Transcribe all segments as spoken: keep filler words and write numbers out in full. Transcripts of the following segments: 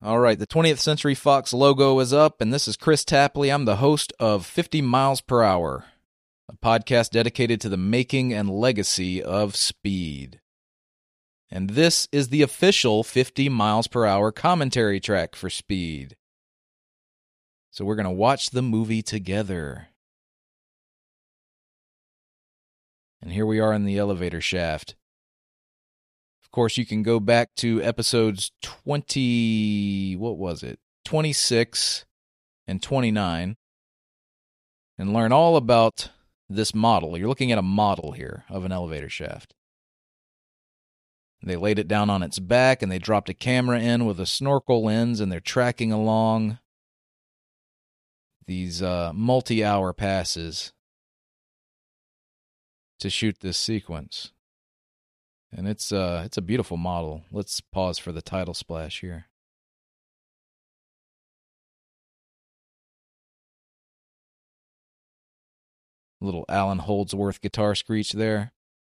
All right, the twentieth Century Fox logo is up, and this is Chris Tapley. I'm the host of fifty miles per hour, a podcast dedicated to the making and legacy of speed. And this is the official fifty miles per hour commentary track for Speed. So we're going to watch the movie together. And here we are in the elevator shaft. Of course, you can go back to episodes twenty, what was it? twenty-six and twenty-nine and learn all about this model. You're looking at a model here of an elevator shaft. They laid it down on its back and they dropped a camera in with a snorkel lens and they're tracking along these uh, multi-hour passes to shoot this sequence. And it's uh it's a beautiful model. Let's pause for the title splash here. Little Alan Holdsworth guitar screech there.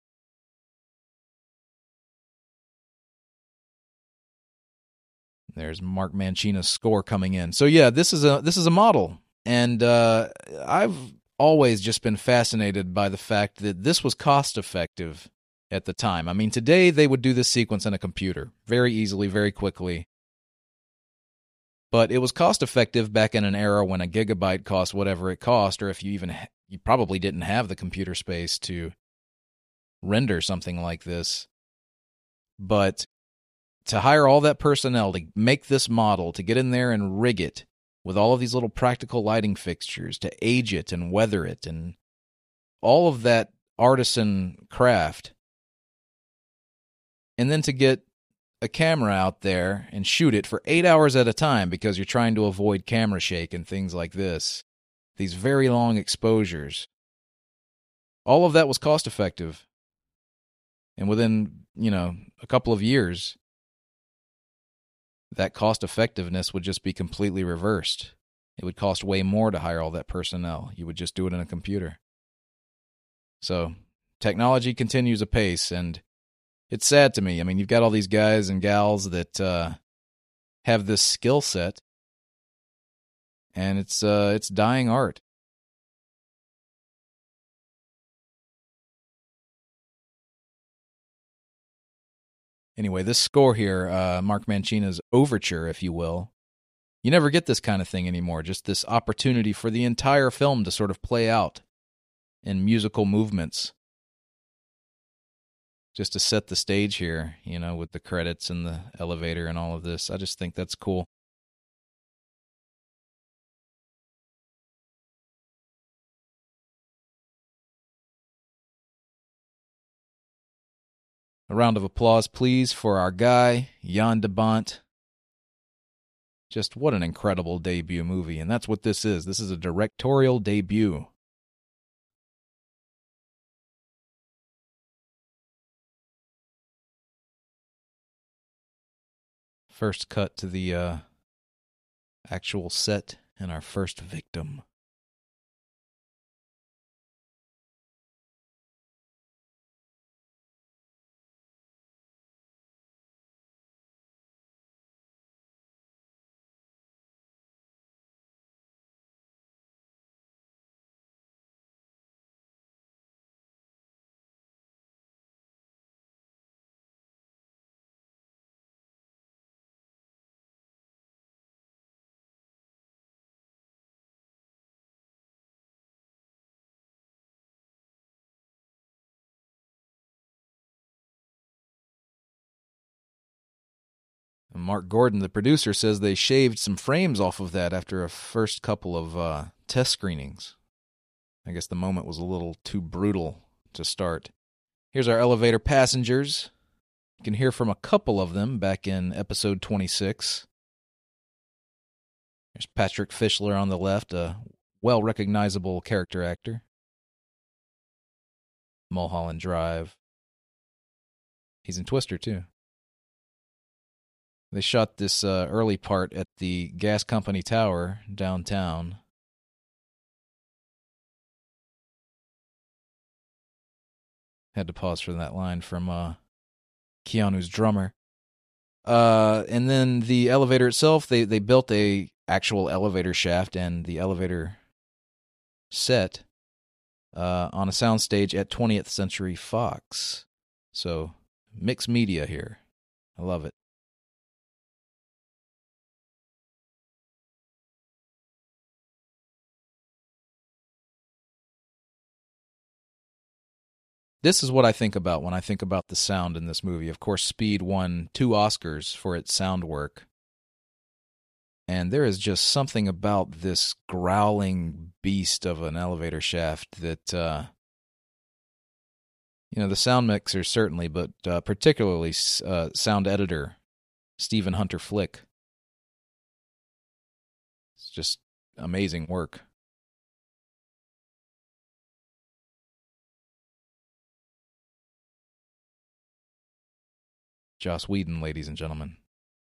There's Mark Mancina's score coming in. So yeah, this is a this is a model, and uh, I've always just been fascinated by the fact that this was cost effective at the time. I mean, today they would do this sequence in a computer very easily, very quickly. But it was cost effective back in an era when a gigabyte cost whatever it cost, or if you even you probably didn't have the computer space to render something like this. But to hire all that personnel to make this model, to get in there and rig it with all of these little practical lighting fixtures, to age it and weather it, and all of that artisan craft, and then to get a camera out there and shoot it for eight hours at a time because you're trying to avoid camera shake and things like this, these very long exposures. All of that was cost effective. And within, you know, a couple of years, that cost effectiveness would just be completely reversed. It would cost way more to hire all that personnel. You would just do it in a computer. So, technology continues apace, and it's sad to me. I mean, you've got all these guys and gals that uh, have this skill set, and it's uh, it's dying art. Anyway, this score here, uh, Mark Mancina's overture, if you will, you never get this kind of thing anymore, just this opportunity for the entire film to sort of play out in musical movements. Just to set the stage here, you know, with the credits and the elevator and all of this. I just think that's cool. A round of applause, please, for our guy, Jan de Bont. Just what an incredible debut movie, and that's what this is. This is a directorial debut. First cut to the uh, actual set and our first victim. Mark Gordon, the producer, says they shaved some frames off of that after a first couple of uh, test screenings. I guess the moment was a little too brutal to start. Here's our elevator passengers. You can hear from a couple of them back in episode twenty-six. There's Patrick Fischler on the left, a well-recognizable character actor. Mulholland Drive. He's in Twister, too. They shot this uh, early part at the gas company tower downtown. Had to pause for that line from uh, Keanu's drummer. Uh, and then the elevator itself, they they built a actual elevator shaft and the elevator set uh, on a soundstage at twentieth Century Fox. So mixed media here. I love it. This is what I think about when I think about the sound in this movie. Of course, Speed won two Oscars for its sound work. And there is just something about this growling beast of an elevator shaft that, uh, you know, the sound mixer certainly, but uh, particularly uh, sound editor Stephen Hunter Flick. It's just amazing work. Joss Whedon, ladies and gentlemen.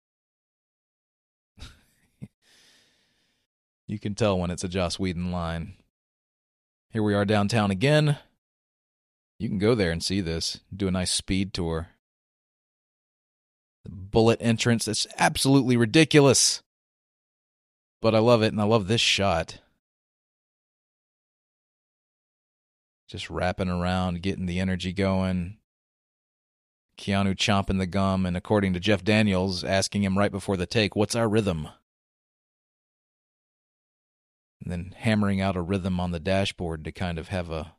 You can tell when it's a Joss Whedon line. Here we are downtown again. You can go there and see this. Do a nice speed tour. The bullet entrance, that's absolutely ridiculous. But I love it, and I love this shot. Just wrapping around, getting the energy going. Keanu chomping the gum, and according to Jeff Daniels, asking him right before the take, what's our rhythm? And then hammering out a rhythm on the dashboard to kind of have a,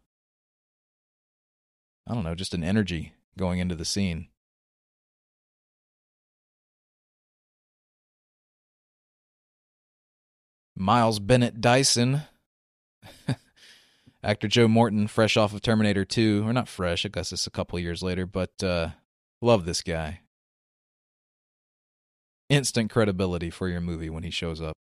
I don't know, just an energy going into the scene. Miles Bennett Dyson, actor Joe Morton, fresh off of Terminator two, or not fresh, I guess it's a couple years later, but uh, love this guy. Instant credibility for your movie when he shows up.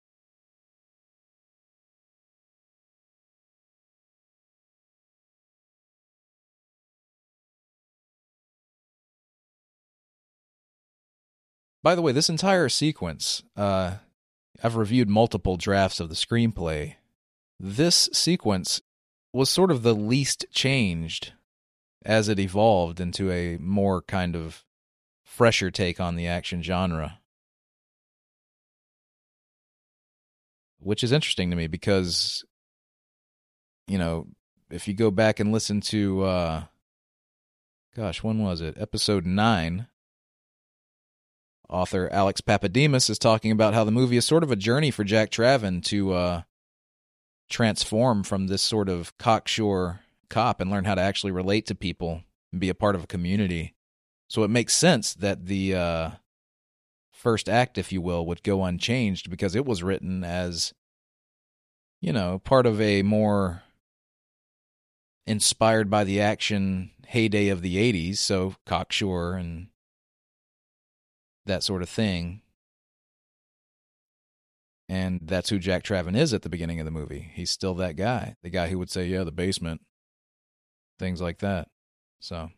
By the way, this entire sequence, uh, I've reviewed multiple drafts of the screenplay. This sequence was sort of the least changed as it evolved into a more kind of fresher take on the action genre. Which is interesting to me because, you know, if you go back and listen to, uh, gosh, when was it? Episode nine. Author Alex Papademos is talking about how the movie is sort of a journey for Jack Traven to uh, transform from this sort of cocksure cop and learn how to actually relate to people and be a part of a community. So it makes sense that the uh, first act, if you will, would go unchanged because it was written as, you know, part of a more inspired by the action heyday of the eighties, so cocksure and that sort of thing. And that's who Jack Traven is at the beginning of the movie. He's still that guy. The guy who would say, yeah, the basement. Things like that. So.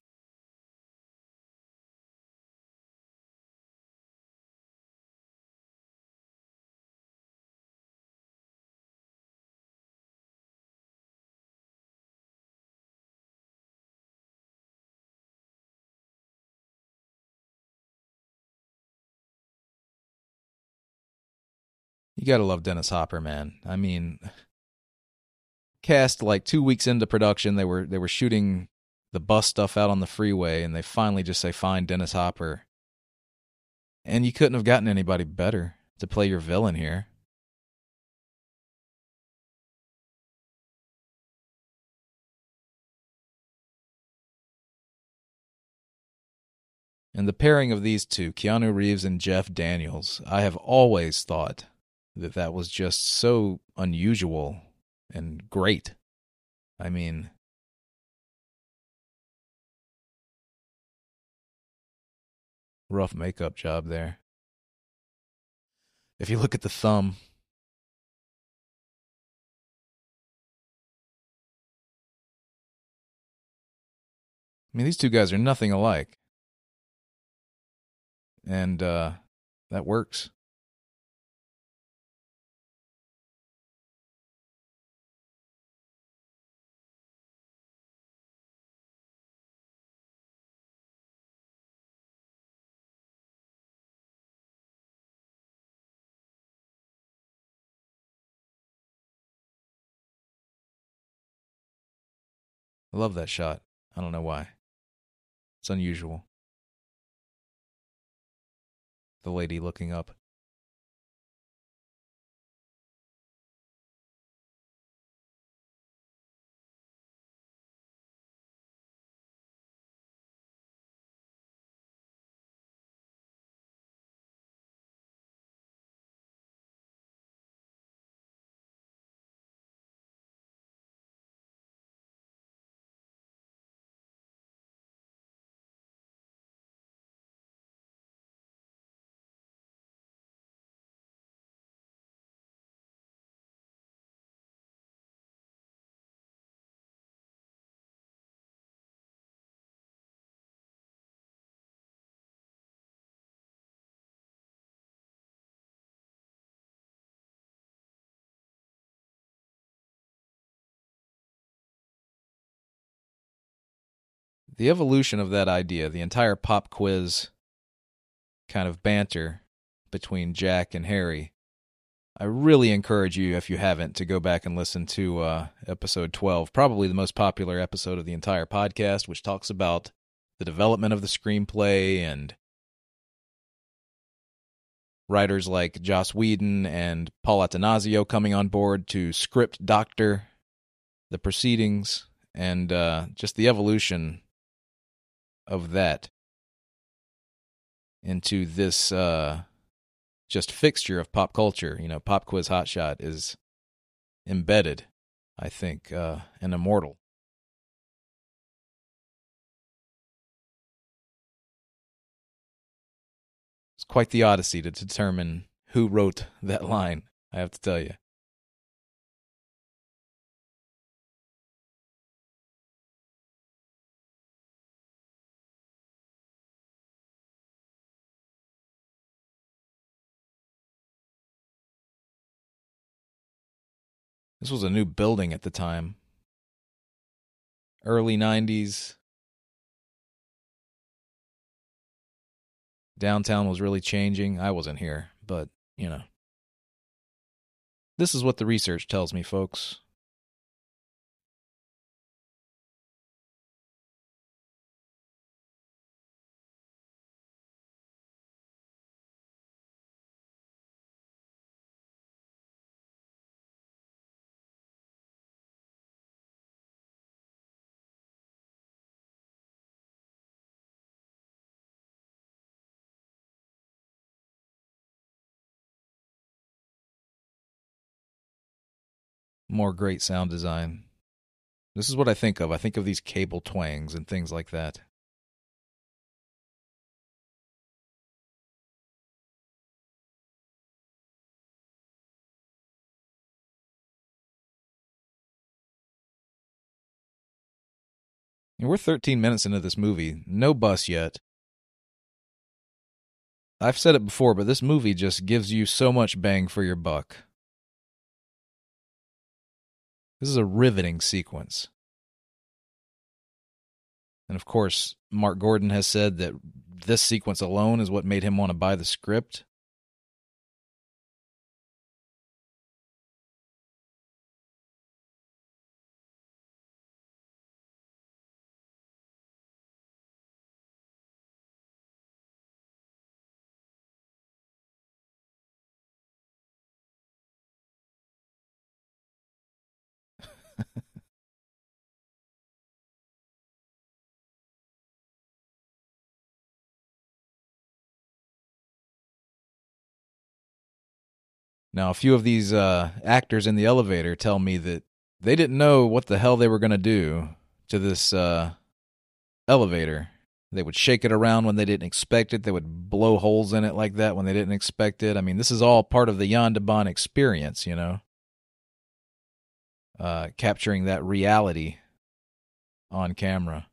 You gotta love Dennis Hopper, man. I mean, cast like two weeks into production, they were they were shooting the bus stuff out on the freeway, and they finally just say, "Fine, Dennis Hopper." And you couldn't have gotten anybody better to play your villain here. And the pairing of these two, Keanu Reeves and Jeff Daniels, I have always thought that that was just so unusual and great. I mean, rough makeup job there. If you look at the thumb, I mean, these two guys are nothing alike. And uh, that works. I love that shot. I don't know why. It's unusual. The lady looking up. The evolution of that idea, the entire pop quiz kind of banter between Jack and Harry, I really encourage you, if you haven't, to go back and listen to uh, episode twelve, probably the most popular episode of the entire podcast, which talks about the development of the screenplay and writers like Joss Whedon and Paul Attanasio coming on board to script doctor the proceedings, and uh, just the evolution of that into this uh, just fixture of pop culture. You know, Pop Quiz Hotshot is embedded, I think, uh, and immortal. It's quite the odyssey to determine who wrote that line, I have to tell you. This was a new building at the time. Early nineties. Downtown was really changing. I wasn't here, but, you know. This is what the research tells me, folks. More great sound design. This is what I think of. I think of these cable twangs and things like that. And we're thirteen minutes into this movie. No bus yet. I've said it before, but this movie just gives you so much bang for your buck. This is a riveting sequence. And of course, Mark Gordon has said that this sequence alone is what made him want to buy the script. Now, a few of these uh, actors in the elevator tell me that they didn't know what the hell they were going to do to this uh, elevator. They would shake it around when they didn't expect it. They would blow holes in it like that when they didn't expect it. I mean, this is all part of the Jan de Bont experience, you know, uh, capturing that reality on camera.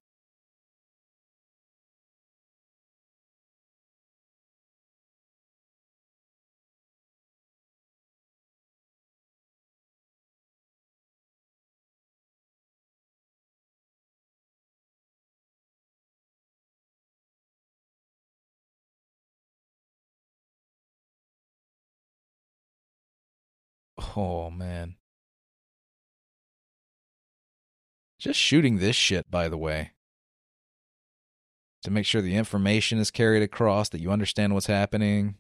Oh, man. Just shooting this shit, by the way, to make sure the information is carried across, that you understand what's happening.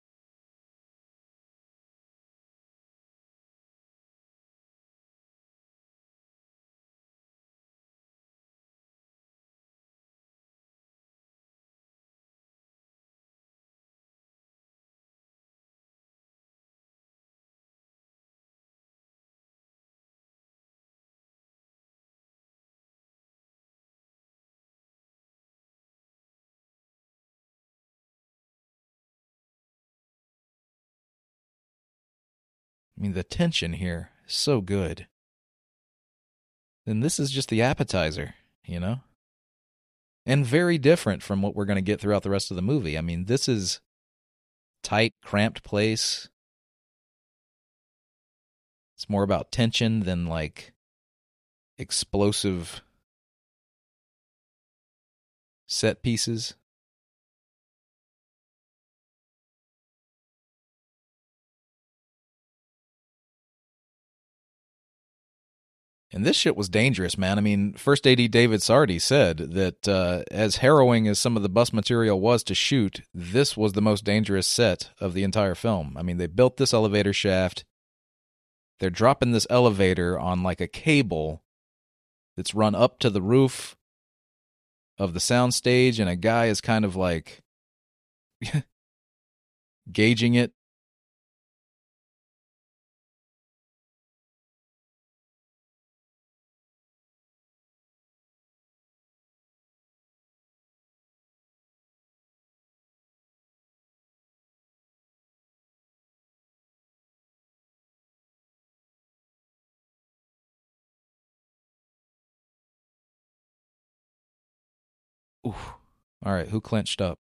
I mean, the tension here is so good. And this is just the appetizer, you know? And very different from what we're going to get throughout the rest of the movie. I mean, this is tight, cramped place. It's more about tension than like explosive set pieces. And this shit was dangerous, man. I mean, First A D David Sardi said that uh, as harrowing as some of the bus material was to shoot, this was the most dangerous set of the entire film. I mean, they built this elevator shaft. They're dropping this elevator on like a cable that's run up to the roof of the soundstage, and a guy is kind of like gauging it. Ooh. All right, who clenched up?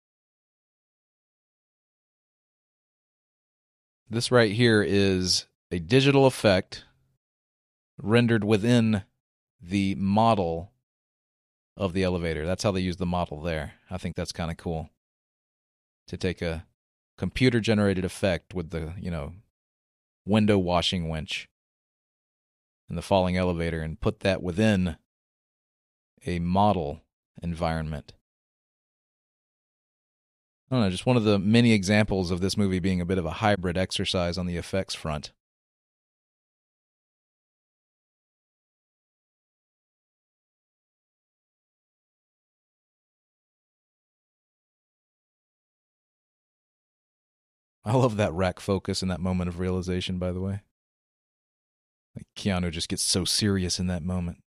This right here is a digital effect rendered within the model of the elevator. That's how they use the model there. I think that's kind of cool. To take a computer-generated effect with the, you know, window washing winch and the falling elevator and put that within a model environment. I don't know, just one of the many examples of this movie being a bit of a hybrid exercise on the effects front. I love that rack focus and that moment of realization, by the way. Like Keanu just gets so serious in that moment.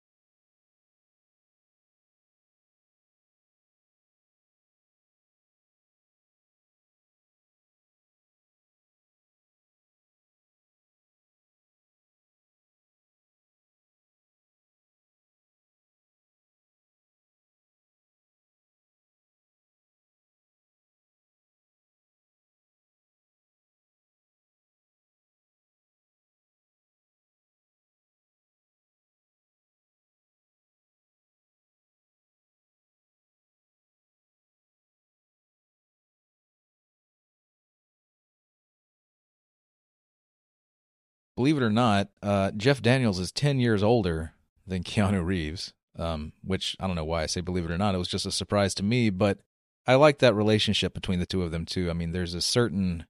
Believe it or not, uh, Jeff Daniels is ten years older than Keanu Reeves, um, which I don't know why I say believe it or not. It was just a surprise to me, but I like that relationship between the two of them, too. I mean, there's a certain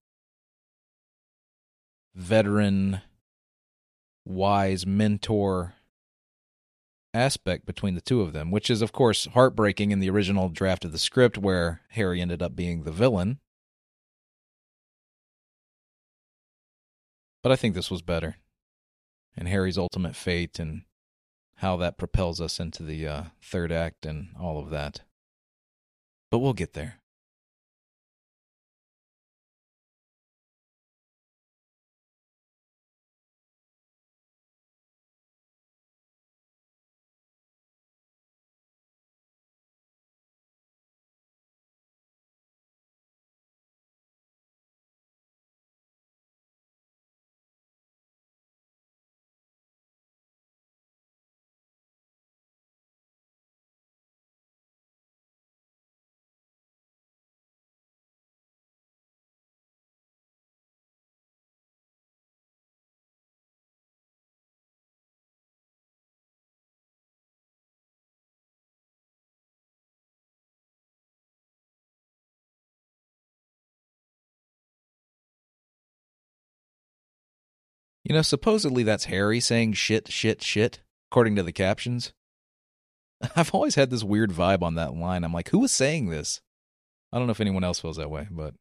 veteran, wise mentor aspect between the two of them, which is, of course, heartbreaking in the original draft of the script where Harry ended up being the villain. But I think this was better. And Harry's ultimate fate and how that propels us into the uh, third act and all of that. But we'll get there. You know, supposedly that's Harry saying shit, shit, shit, according to the captions. I've always had this weird vibe on that line. I'm like, who was saying this? I don't know if anyone else feels that way, but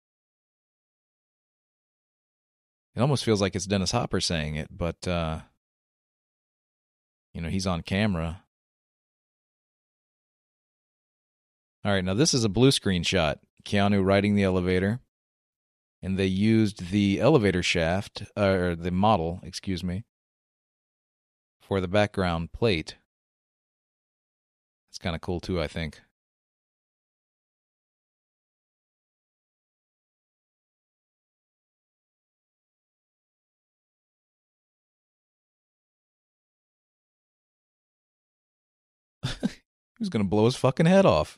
it almost feels like it's Dennis Hopper saying it, but, uh, you know, he's on camera. All right, now this is a blue screen shot. Keanu riding the elevator, and they used the elevator shaft, or the model, excuse me, for the background plate. It's kind of cool, too, I think. He was going to blow his fucking head off.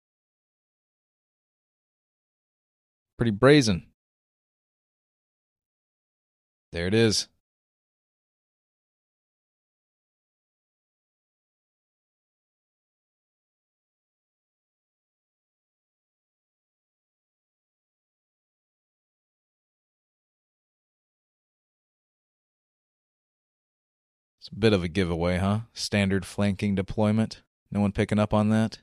Pretty brazen. There it is. It's a bit of a giveaway, huh? Standard flanking deployment. No one picking up on that?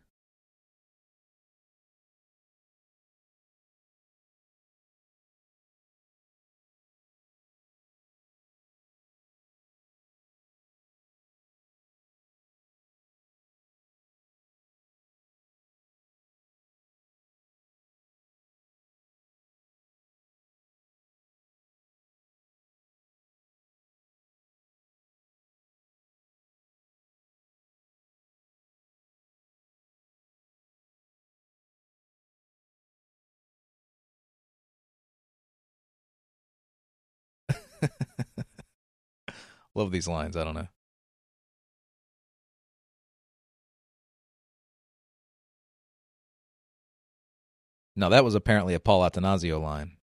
Love these lines. I don't know. No, that was apparently a Paul Attanasio line.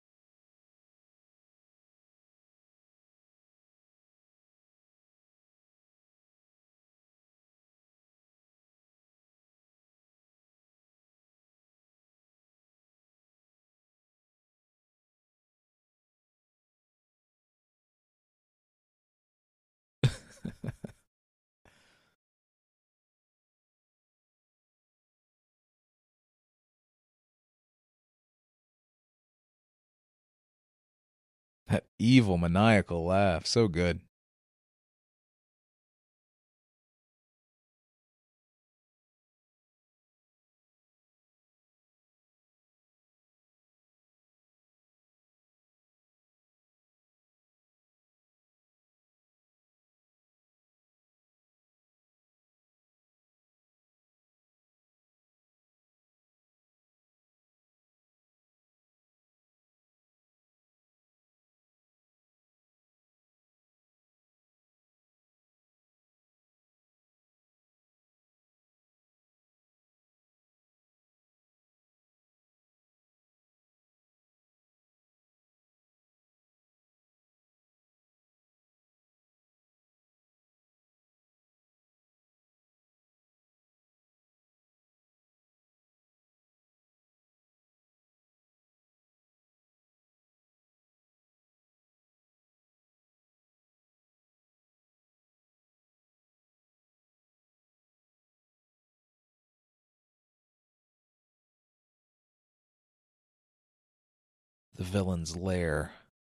That evil, maniacal laugh. So good. The villain's lair.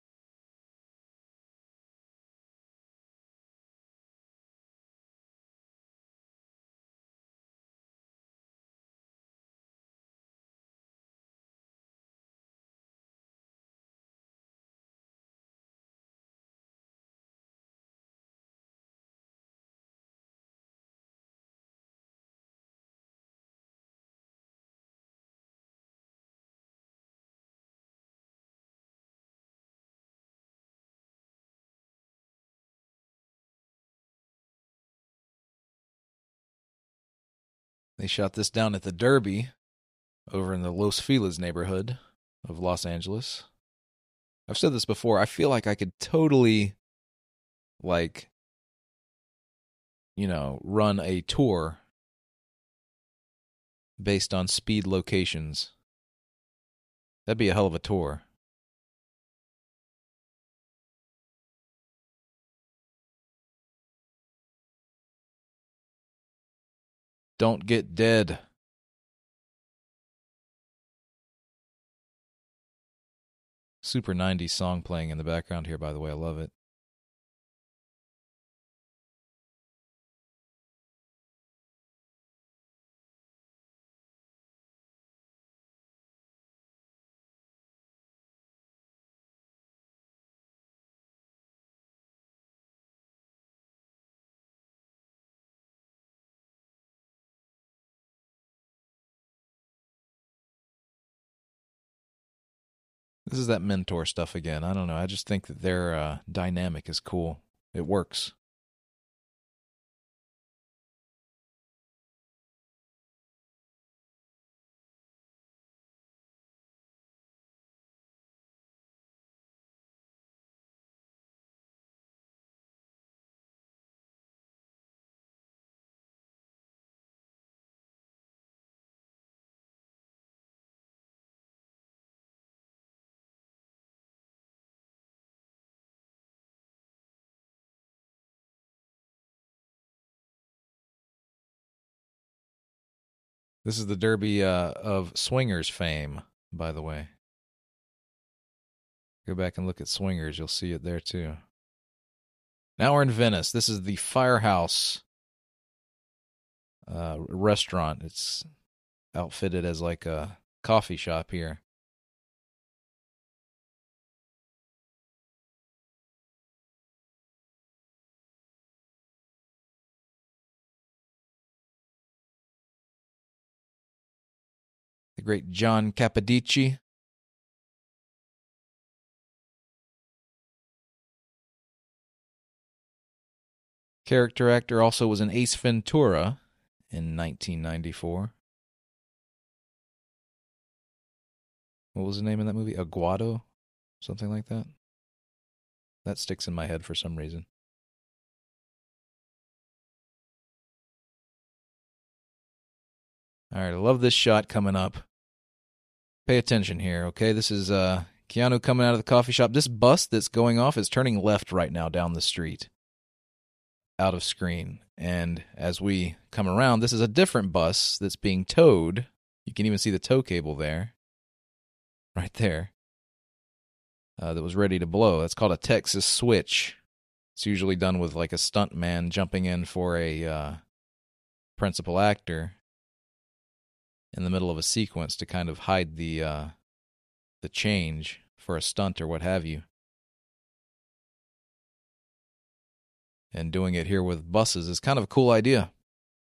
They shot this down at the Derby over in the Los Feliz neighborhood of Los Angeles. I've said this before. I feel like I could totally, like, you know, run a tour based on speed locations. That'd be a hell of a tour. don't get dead. Super nineties song playing in the background here, by the way. I love it. This is that mentor stuff again. I don't know. I just think that their uh, dynamic is cool. It works. This is the Derby uh, of Swingers fame, by the way. Go back and look at Swingers. You'll see it there, too. Now we're in Venice. This is the Firehouse uh, restaurant. It's outfitted as like a coffee shop here. The great John Capodici. Character actor, also was in Ace Ventura in nineteen ninety-four. What was the name of that movie? Aguado? Something like that? That sticks in my head for some reason. All right, I love this shot coming up. Pay attention here, okay? This is uh, Keanu coming out of the coffee shop. This bus that's going off is turning left right now down the street, out of screen. And as we come around, this is a different bus that's being towed. You can even see the tow cable there, right there, uh, that was ready to blow. That's called a Texas switch. It's usually done with like a stunt man jumping in for a uh, principal actor in the middle of a sequence to kind of hide the uh, the change for a stunt or what have you. And doing it here with buses is kind of a cool idea.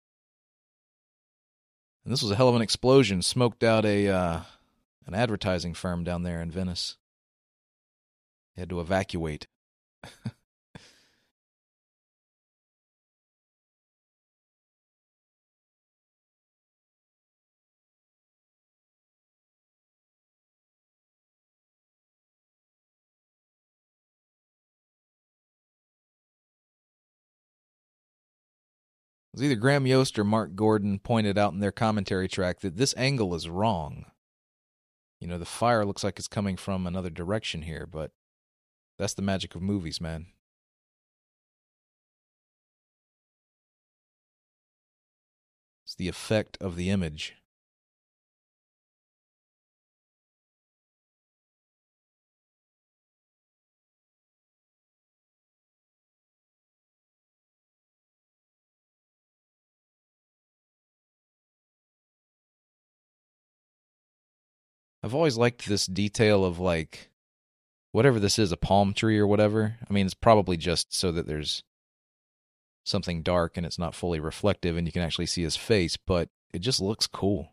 And this was a hell of an explosion. Smoked out a uh, an advertising firm down there in Venice. They had to evacuate. It was either Graham Yost or Mark Gordon pointed out in their commentary track that this angle is wrong. You know, the fire looks like it's coming from another direction here, but that's the magic of movies, man. It's the effect of the image. I've always liked this detail of, like, whatever this is, a palm tree or whatever. I mean, it's probably just so that there's something dark and it's not fully reflective and you can actually see his face, but it just looks cool.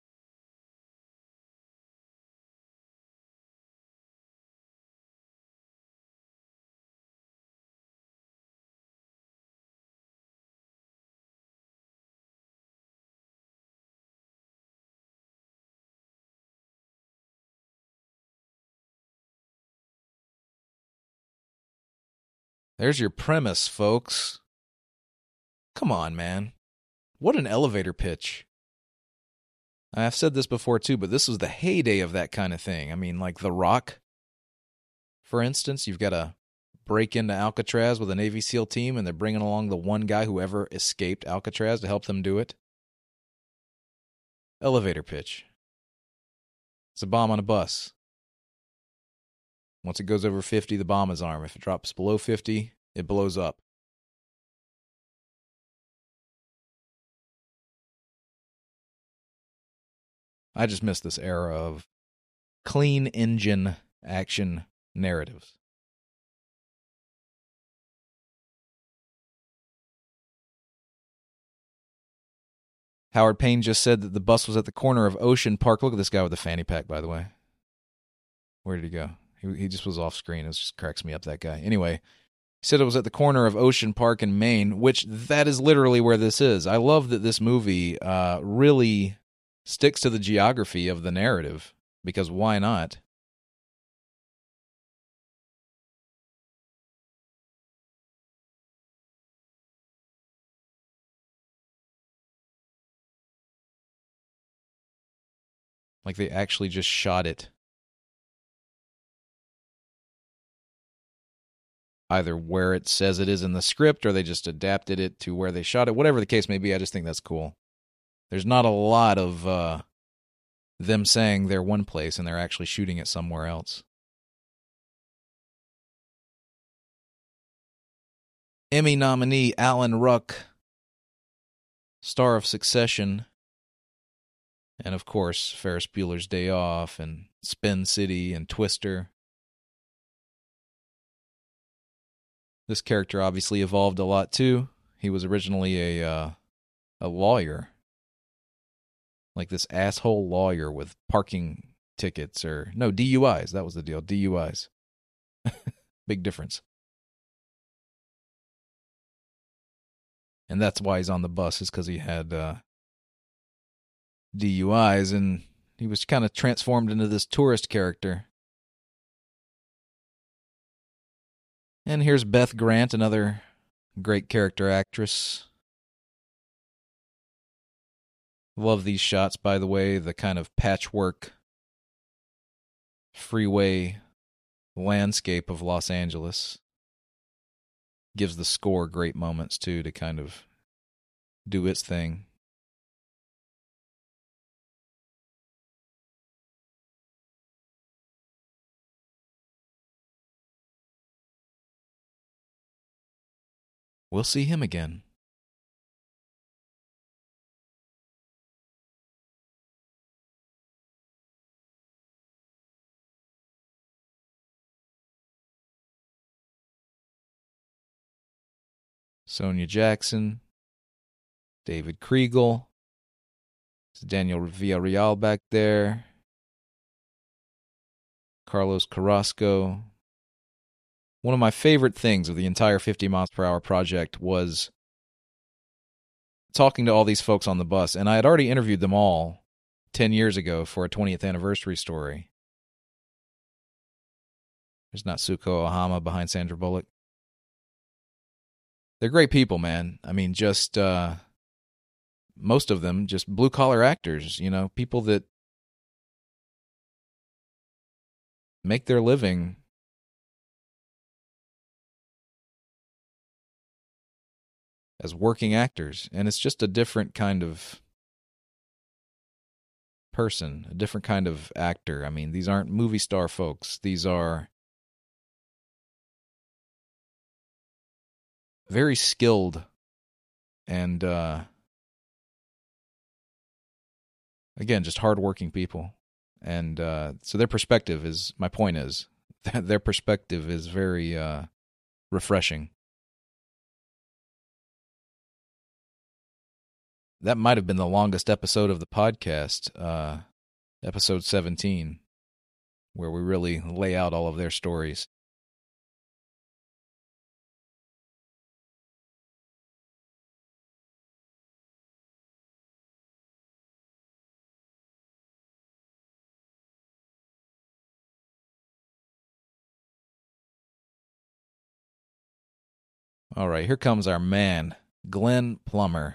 There's your premise, folks. Come on, man. What an elevator pitch. I've said this before, too, but this was the heyday of that kind of thing. I mean, like The Rock, for instance. You've got to break into Alcatraz with a Navy SEAL team, and they're bringing along the one guy who ever escaped Alcatraz to help them do it. Elevator pitch. It's a bomb on a bus. Once it goes over fifty, the bomb is armed. If it drops below fifty, it blows up. I just miss this era of clean engine action narratives. Howard Payne just said that the bus was at the corner of Ocean Park. Look at this guy with the fanny pack, by the way. Where did he go? He, he just was off screen. It just cracks me up, that guy. Anyway, he said it was at the corner of Ocean Park in Maine, which that is literally where this is. I love that this movie uh, really sticks to the geography of the narrative, because why not? Like they actually just shot it. Either where it says it is in the script, or they just adapted it to where they shot it. Whatever the case may be, I just think that's cool. There's not a lot of uh, them saying they're one place and they're actually shooting it somewhere else. Emmy nominee Alan Ruck, star of Succession, and of course Ferris Bueller's Day Off and Spin City and Twister. This character obviously evolved a lot too. He was originally a uh, a lawyer, like this asshole lawyer with parking tickets, or no, D U Is. That was the deal, D U Is. Big difference. And that's why he's on the bus, is because he had uh, D U Is, and he was kind of transformed into this tourist character. And here's Beth Grant, another great character actress. Love these shots, by the way, the kind of patchwork freeway landscape of Los Angeles. Gives the score great moments, too, to kind of do its thing. We'll see him again. Sonia Jackson, David Kriegel, Daniel Villarreal back there, Carlos Carrasco. One of my favorite things of the entire fifty miles per hour project was talking to all these folks on the bus, and I had already interviewed them all ten years ago for a twentieth anniversary story. There's Natsuko Ohama behind Sandra Bullock. They're great people, man. I mean, just uh, most of them just blue-collar actors, you know, people that make their living as working actors. And it's just a different kind of person, a different kind of actor. I mean, these aren't movie star folks. These are very skilled and, uh, again, just hardworking people. And uh, so their perspective is, my point is, that their perspective is very uh, refreshing. That might have been the longest episode of the podcast, uh, episode seventeen, where we really lay out all of their stories. All right, here comes our man, Glenn Plummer.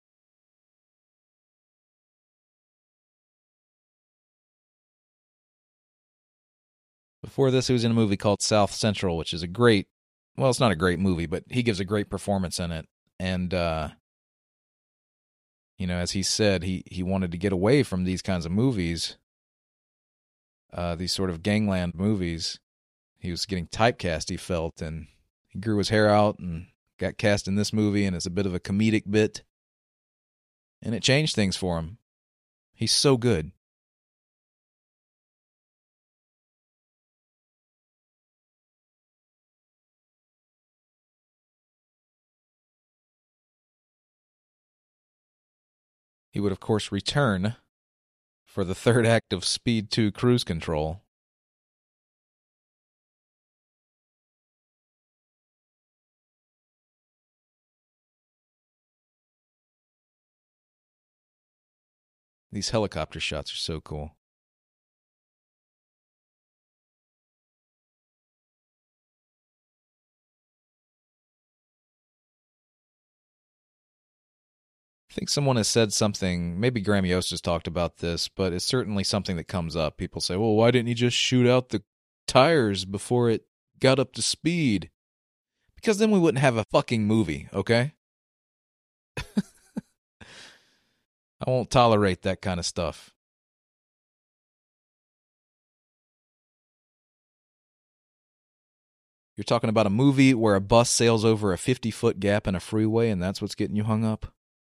Before this, he was in a movie called South Central, which is a great, well, it's not a great movie, but he gives a great performance in it. And uh, you know, as he said, he, he wanted to get away from these kinds of movies, uh, these sort of gangland movies. He was getting typecast, he felt, and he grew his hair out and got cast in this movie, and it's a bit of a comedic bit. And it changed things for him. He's so good. He would, of course, return for the third act of Speed two Cruise Control. These helicopter shots are so cool. I think someone has said something, maybe Graham Yost has talked about this, but it's certainly something that comes up. People say, well, why didn't he just shoot out the tires before it got up to speed? Because then we wouldn't have a fucking movie, okay? I won't tolerate that kind of stuff. You're talking about a movie where a bus sails over a fifty-foot gap in a freeway and that's what's getting you hung up?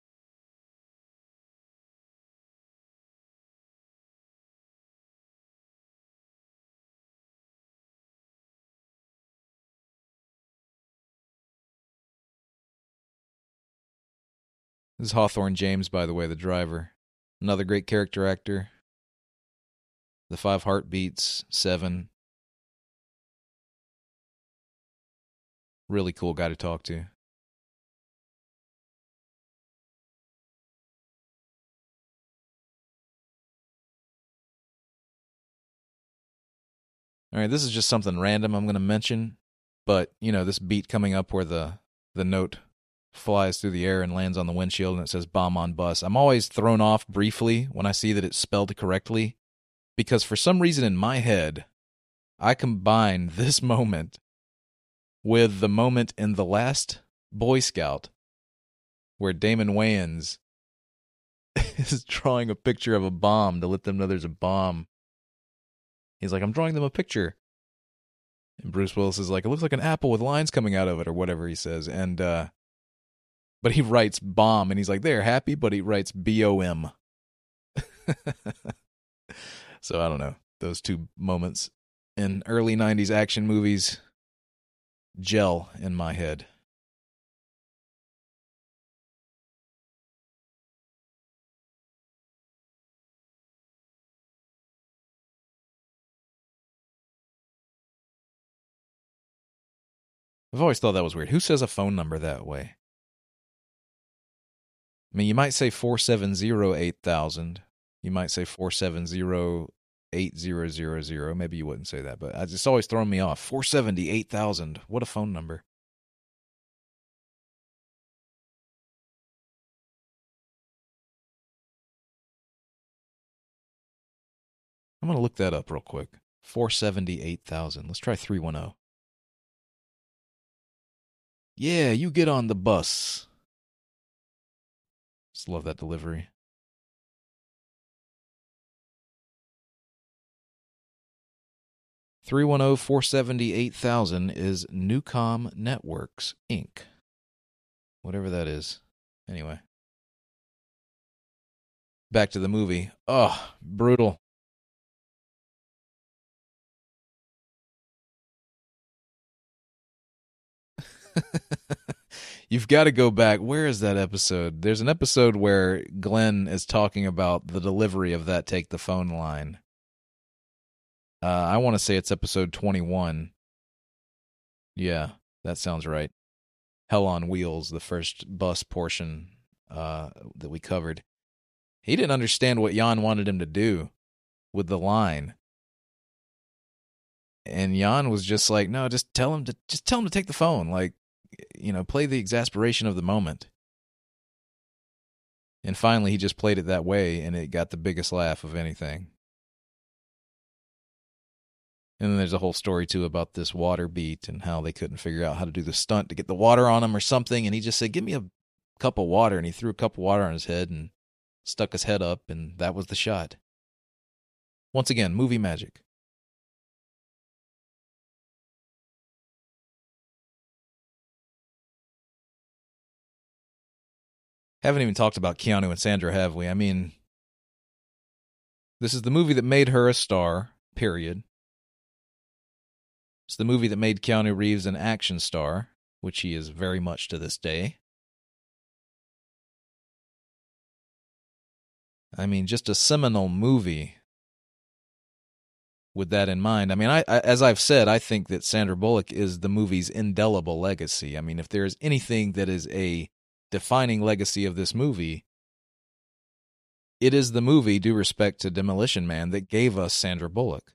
This is Hawthorne James, by the way, the driver. Another great character actor. The Five Heartbeats, Seven. Really cool guy to talk to. All right, this is just something random I'm going to mention, but, you know, this beat coming up where the, the note flies through the air and lands on the windshield and it says bomb on bus. I'm always thrown off briefly when I see that it's spelled correctly, because for some reason in my head, I combine this moment with the moment in The Last Boy Scout where Damon Wayans is drawing a picture of a bomb to let them know there's a bomb. He's like, I'm drawing them a picture. And Bruce Willis is like, it looks like an apple with lines coming out of it, or whatever he says. And, uh, but he writes bomb, and he's like, they're happy, but he writes B O M. So I don't know. Those two moments in early nineties action movies gel in my head. I've always thought that was weird. Who says a phone number that way? I mean, you might say four seven zero eight thousand. You might say four seven zero eight zero zero zero. Maybe you wouldn't say that, but it's just always thrown me off. four seventy eight thousand. What a phone number. I'm going to look that up real quick. four seventy eight thousand. Let's try three one zero. Yeah, you get on the bus. Just love that delivery. three one zero, four seven eight thousand is Newcom Networks, Incorporated. Whatever that is. Anyway. Back to the movie. Oh, brutal. You've got to go back. Where is that episode? There's an episode where Glenn is talking about the delivery of that take the phone line. Uh, I want to say it's episode twenty-one. Yeah, that sounds right. Hell on Wheels, the first bus portion uh, that we covered. He didn't understand what Jan wanted him to do with the line. And Jan was just like, no, just tell him to just tell him to take the phone. Like, you know, play the exasperation of the moment. And finally, he just played it that way, and it got the biggest laugh of anything. And then there's a whole story, too, about this water beat and how they couldn't figure out how to do the stunt to get the water on him or something. And he just said, give me a cup of water. And he threw a cup of water on his head, and stuck his head up, and that was the shot. Once again, movie magic. Haven't even talked about Keanu and Sandra, have we? I mean, this is the movie that made her a star, period. It's the movie that made Keanu Reeves an action star, which he is very much to this day. I mean, just a seminal movie with that in mind. I mean, I, I as I've said, I think that Sandra Bullock is the movie's indelible legacy. I mean, if there is anything that is a defining legacy of this movie, it is the movie, due respect to Demolition Man, that gave us Sandra Bullock.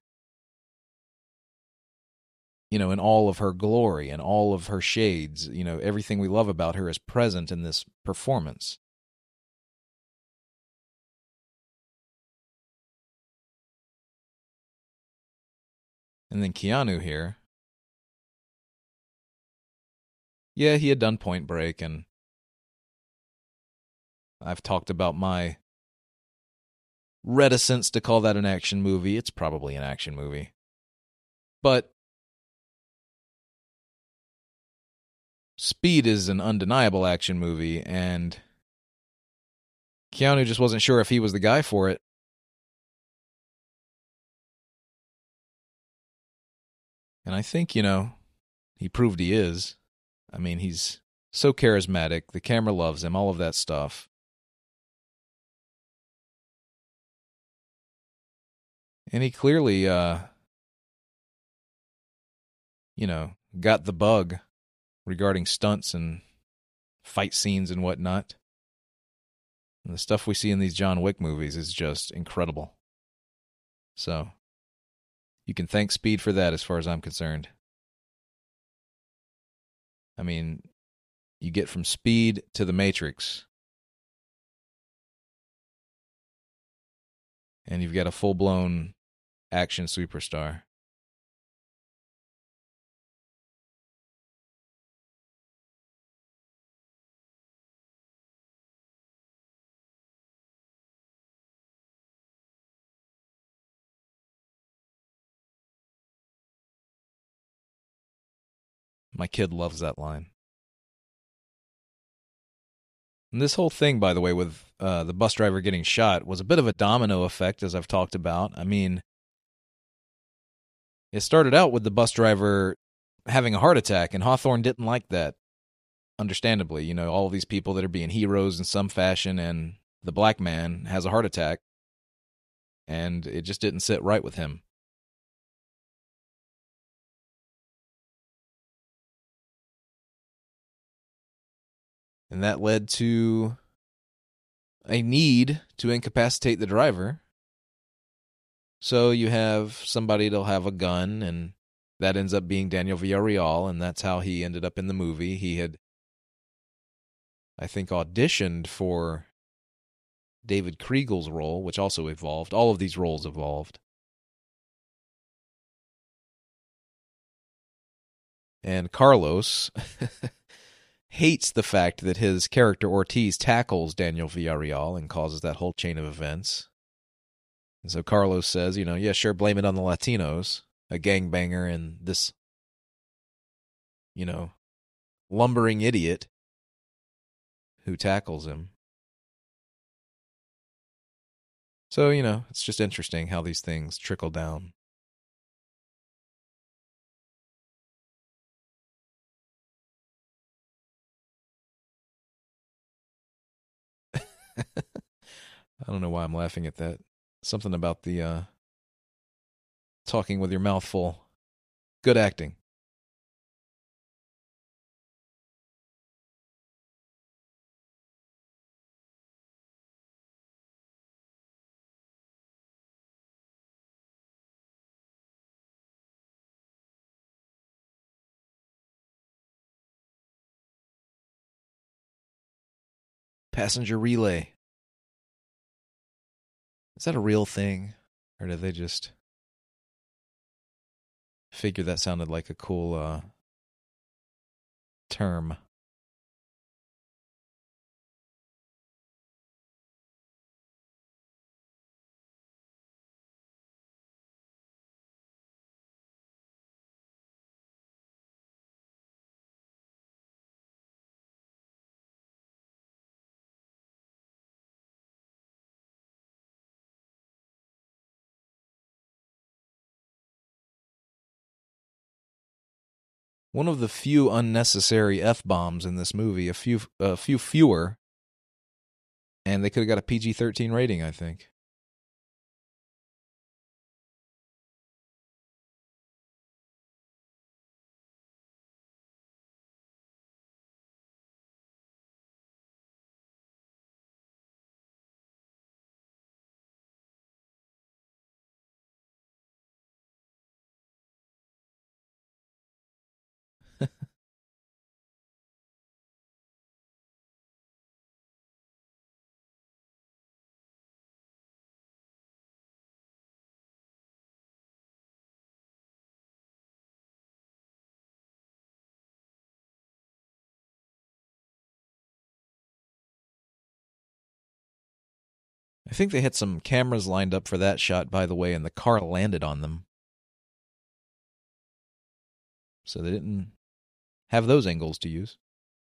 You know, in all of her glory and all of her shades, you know, everything we love about her is present in this performance. And then Keanu here. Yeah, he had done Point Break, and I've talked about my reticence to call that an action movie. It's probably an action movie. But Speed is an undeniable action movie, and Keanu just wasn't sure if he was the guy for it. And I think, you know, he proved he is. I mean, he's so charismatic. The camera loves him, all of that stuff. And he clearly, uh, you know, got the bug regarding stunts and fight scenes and whatnot. And the stuff we see in these John Wick movies is just incredible. So, you can thank Speed for that as far as I'm concerned. I mean, you get from Speed to The Matrix, and you've got a full-blown action superstar. My kid loves that line. And this whole thing, by the way, with uh, the bus driver getting shot was a bit of a domino effect, as I've talked about. I mean, it started out with the bus driver having a heart attack, and Hawthorne didn't like that, understandably. You know, all of these people that are being heroes in some fashion, and the black man has a heart attack, and it just didn't sit right with him. And that led to a need to incapacitate the driver. So you have somebody that'll have a gun, and that ends up being Daniel Villarreal, and that's how he ended up in the movie. He had, I think, auditioned for David Kriegel's role, which also evolved. All of these roles evolved. And Carlos hates the fact that his character Ortiz tackles Daniel Villarreal and causes that whole chain of events. And so Carlos says, you know, yeah, sure, blame it on the Latinos, a gangbanger and this, you know, lumbering idiot who tackles him. So, you know, it's just interesting how these things trickle down. I don't know why I'm laughing at that. Something about the uh, talking with your mouth full. Good acting. Passenger relay. Is that a real thing? Or did they just figure that sounded like a cool uh, term? One of the few unnecessary F-bombs in this movie, a few a few fewer, and they could have got a P G thirteen rating, I think. I think they had some cameras lined up for that shot, by the way, and the car landed on them. So they didn't have those angles to use.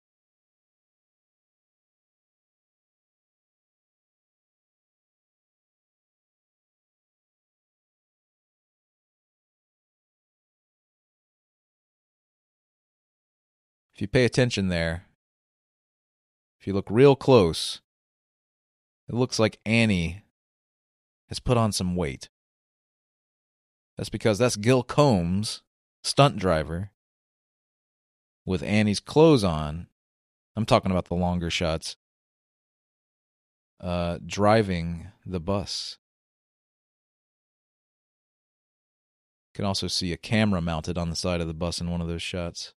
If you pay attention there, if you look real close, it looks like Annie has put on some weight. That's because that's Gil Combs, stunt driver, with Annie's clothes on. I'm talking about the longer shots. Uh, driving the bus. You can also see a camera mounted on the side of the bus in one of those shots.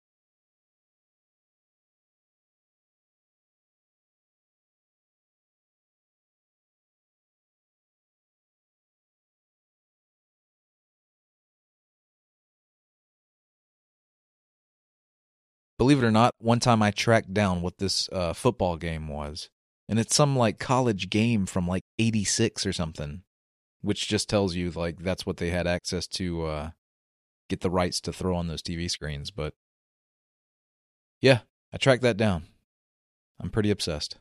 Believe it or not, one time I tracked down what this uh, football game was. And it's some like college game from like eighty-six or something. Which just tells you like that's what they had access to uh, get the rights to throw on those T V screens. But yeah, I tracked that down. I'm pretty obsessed.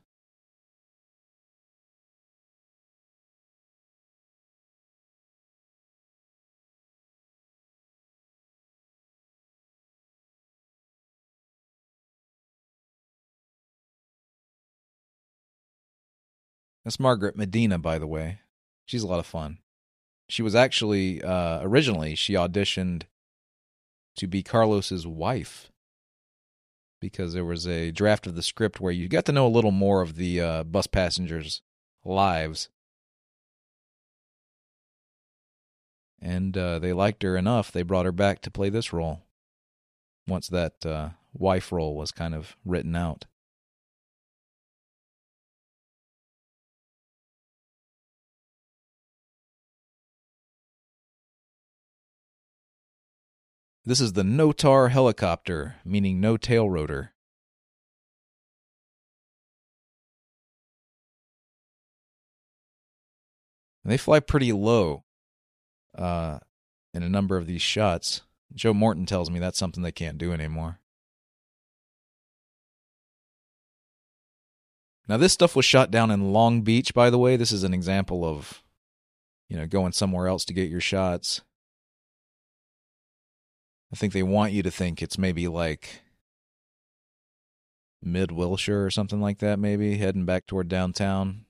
That's Margaret Medina, by the way. She's a lot of fun. She was actually, uh, originally, she auditioned to be Carlos's wife because there was a draft of the script where you got to know a little more of the uh, bus passengers' lives. And uh, they liked her enough, they brought her back to play this role once that uh, wife role was kind of written out. This is the Notar helicopter, meaning no tail rotor. And they fly pretty low uh, in a number of these shots. Joe Morton tells me that's something they can't do anymore. Now, this stuff was shot down in Long Beach, by the way. This is an example of, you know, going somewhere else to get your shots. I think they want you to think it's maybe like mid-Wilshire or something like that, maybe, heading back toward downtown.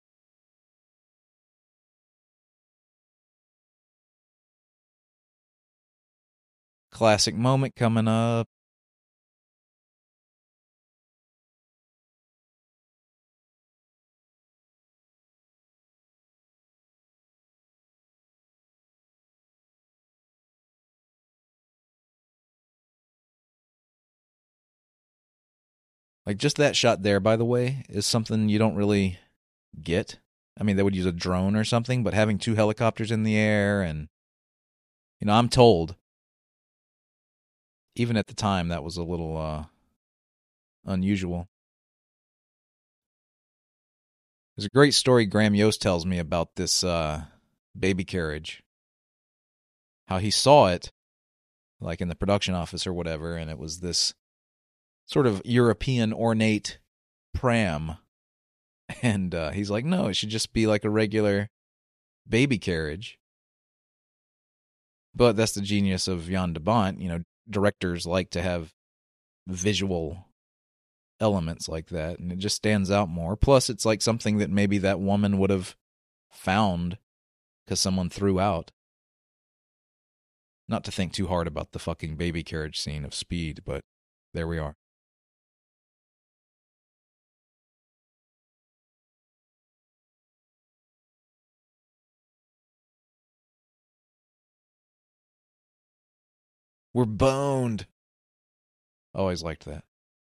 Classic moment coming up. Like, just that shot there, by the way, is something you don't really get. I mean, they would use a drone or something, but having two helicopters in the air and, you know, I'm told, even at the time, that was a little uh, unusual. There's a great story Graham Yost tells me about this uh, baby carriage. How he saw it, like in the production office or whatever, and it was this sort of European ornate pram. And uh, he's like, no, it should just be like a regular baby carriage. But that's the genius of Jan de Bont. You know, directors like to have visual elements like that, and it just stands out more. Plus, it's like something that maybe that woman would have found because someone threw out. Not to think too hard about the fucking baby carriage scene of Speed, but there we are. We're boned. Always liked that.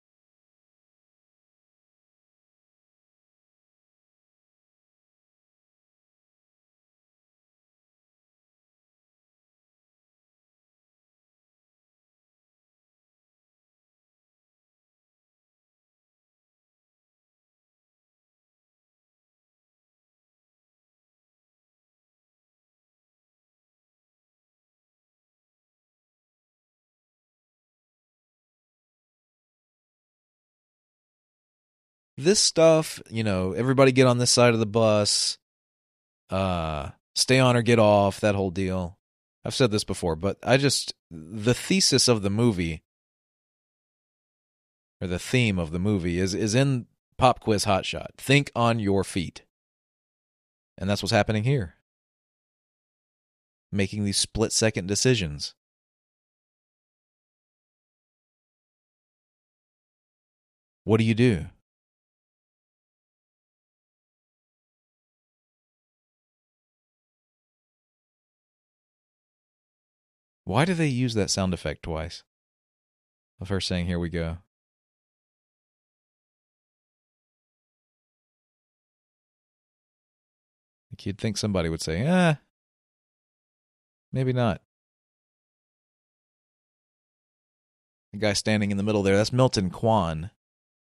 This stuff, you know, everybody get on this side of the bus, uh, stay on or get off, that whole deal. I've said this before, but I just, the thesis of the movie, or the theme of the movie, is, is in Pop Quiz Hot Shot. Think on your feet. And that's what's happening here. Making these split-second decisions. What do you do? Why do they use that sound effect twice? Of her saying, "Here we go." Like you'd think somebody would say, "Ah, maybe not." The guy standing in the middle there, that's Milton Kwan.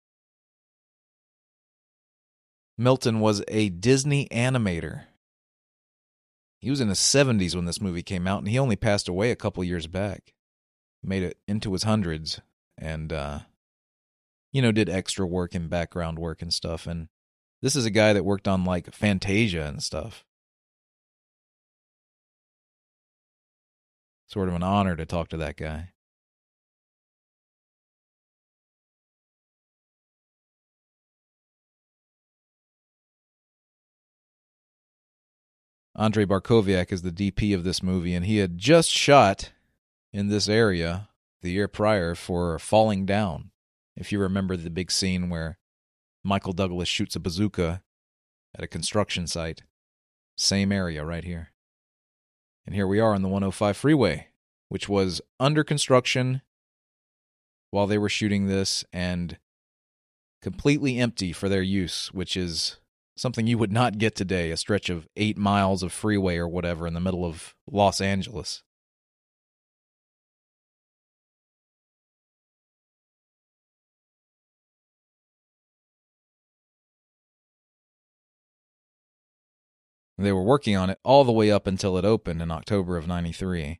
Milton was a Disney animator. He was in his seventies when this movie came out, and he only passed away a couple years back. Made it into his hundreds, and, uh, you know, did extra work and background work and stuff. And this is a guy that worked on, like, Fantasia and stuff. Sort of an honor to talk to that guy. Andrei Barkoviak is the D P of this movie, and he had just shot in this area the year prior for Falling Down. If you remember the big scene where Michael Douglas shoots a bazooka at a construction site. Same area right here. And here we are on the one oh five freeway, which was under construction while they were shooting this and completely empty for their use, which is something you would not get today, a stretch of eight miles of freeway or whatever in the middle of Los Angeles. They were working on it all the way up until it opened in October of ninety-three.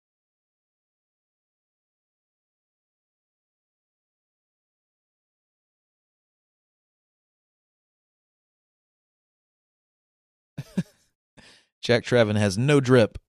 Jack Traven has no drip.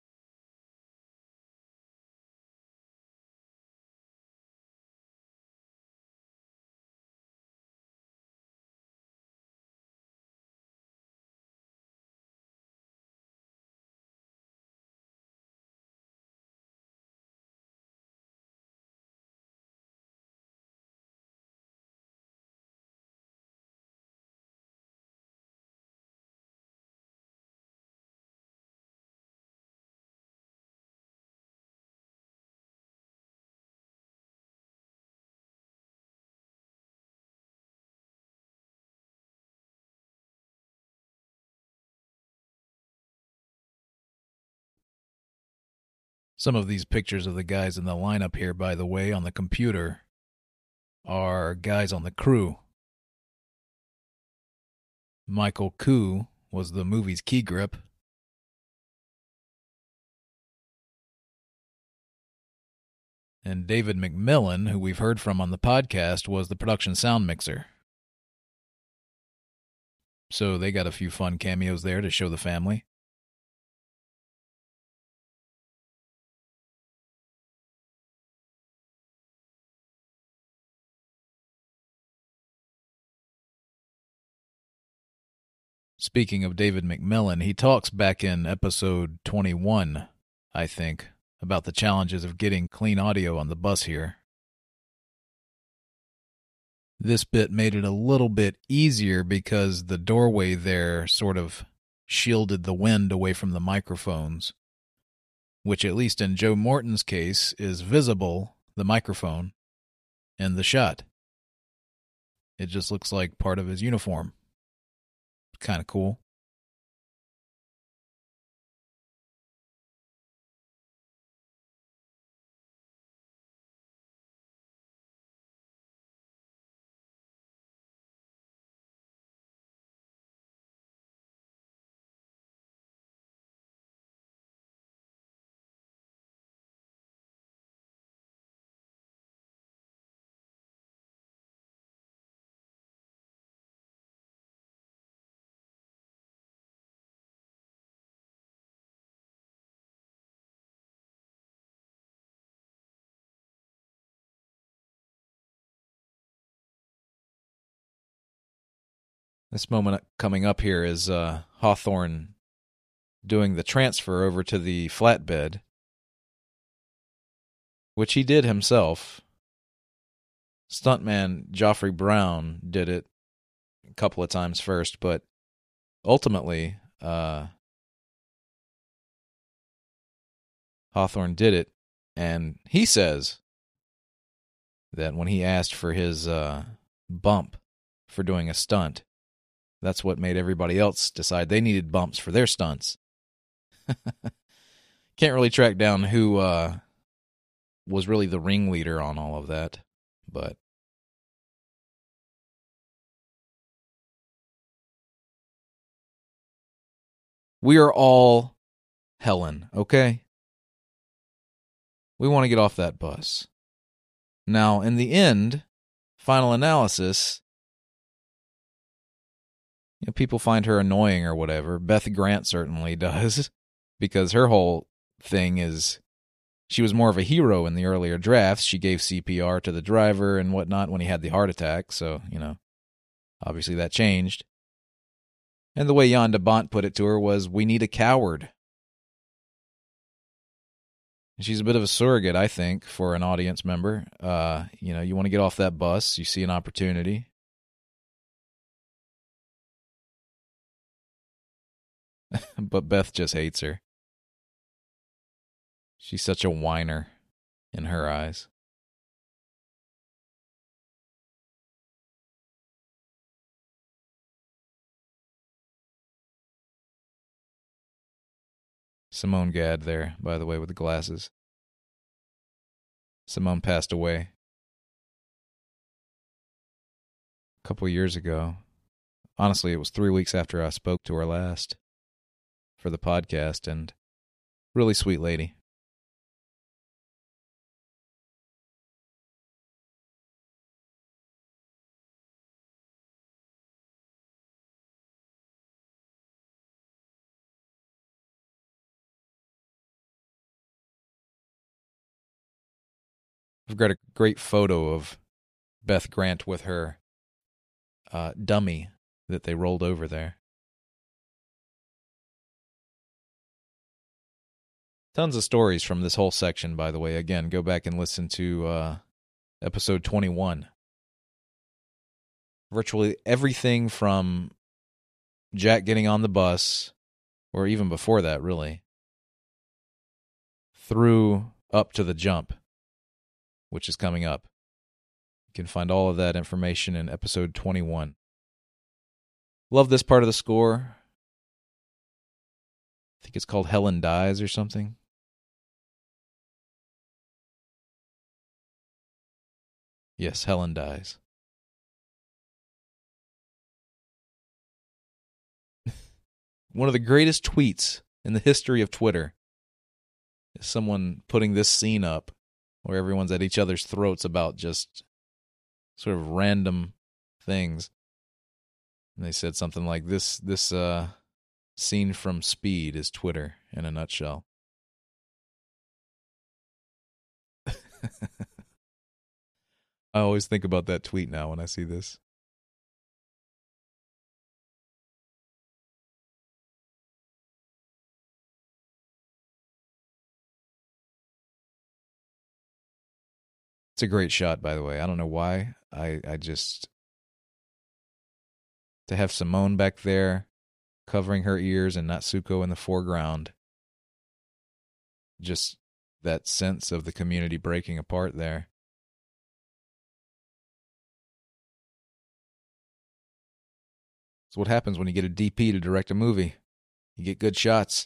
Some of these pictures of the guys in the lineup here, by the way, on the computer, are guys on the crew. Michael Koo was the movie's key grip. And David McMillan, who we've heard from on the podcast, was the production sound mixer. So they got a few fun cameos there to show the family. Speaking of David McMillan, he talks back in episode twenty-one, I think, about the challenges of getting clean audio on the bus here. This bit made it a little bit easier because the doorway there sort of shielded the wind away from the microphones, which at least in Joe Morton's case is visible, the microphone, and the shot. It just looks like part of his uniform. Kind of cool. This moment coming up here is uh, Hawthorne doing the transfer over to the flatbed, which he did himself. Stuntman Joffrey Brown did it a couple of times first, but ultimately uh, Hawthorne did it, and he says that when he asked for his uh, bump for doing a stunt, that's what made everybody else decide they needed bumps for their stunts. Can't really track down who uh, was really the ringleader on all of that, but we are all Helen, okay? We want to get off that bus. Now, in the end, final analysis, you know, people find her annoying or whatever. Beth Grant certainly does, because her whole thing is she was more of a hero in the earlier drafts. She gave C P R to the driver and whatnot when he had the heart attack, so, you know, obviously that changed. And the way Jan de Bont put it to her was, we need a coward. She's a bit of a surrogate, I think, for an audience member. Uh, you know, you want to get off that bus, you see an opportunity. But Beth just hates her. She's such a whiner in her eyes. Simone Gad there, by the way, with the glasses. Simone passed away a couple years ago. Honestly, it was three weeks after I spoke to her last for the podcast, and really sweet lady. I've got a great photo of Beth Grant with her uh, dummy that they rolled over there. Tons of stories from this whole section, by the way. Again, go back and listen to uh, episode twenty-one. Virtually everything from Jack getting on the bus, or even before that, really, through up to the jump, which is coming up. You can find all of that information in episode twenty-one. Love this part of the score. I think it's called Helen Dies or something. Yes, Helen Dies. One of the greatest tweets in the history of Twitter is someone putting this scene up where everyone's at each other's throats about just sort of random things. And they said something like, this this uh, scene from Speed is Twitter in a nutshell. I always think about that tweet now when I see this. It's a great shot, by the way. I don't know why. I, I just... To have Simone back there covering her ears and Natsuko in the foreground. Just that sense of the community breaking apart there. It's what happens when you get a D P to direct a movie. You get good shots.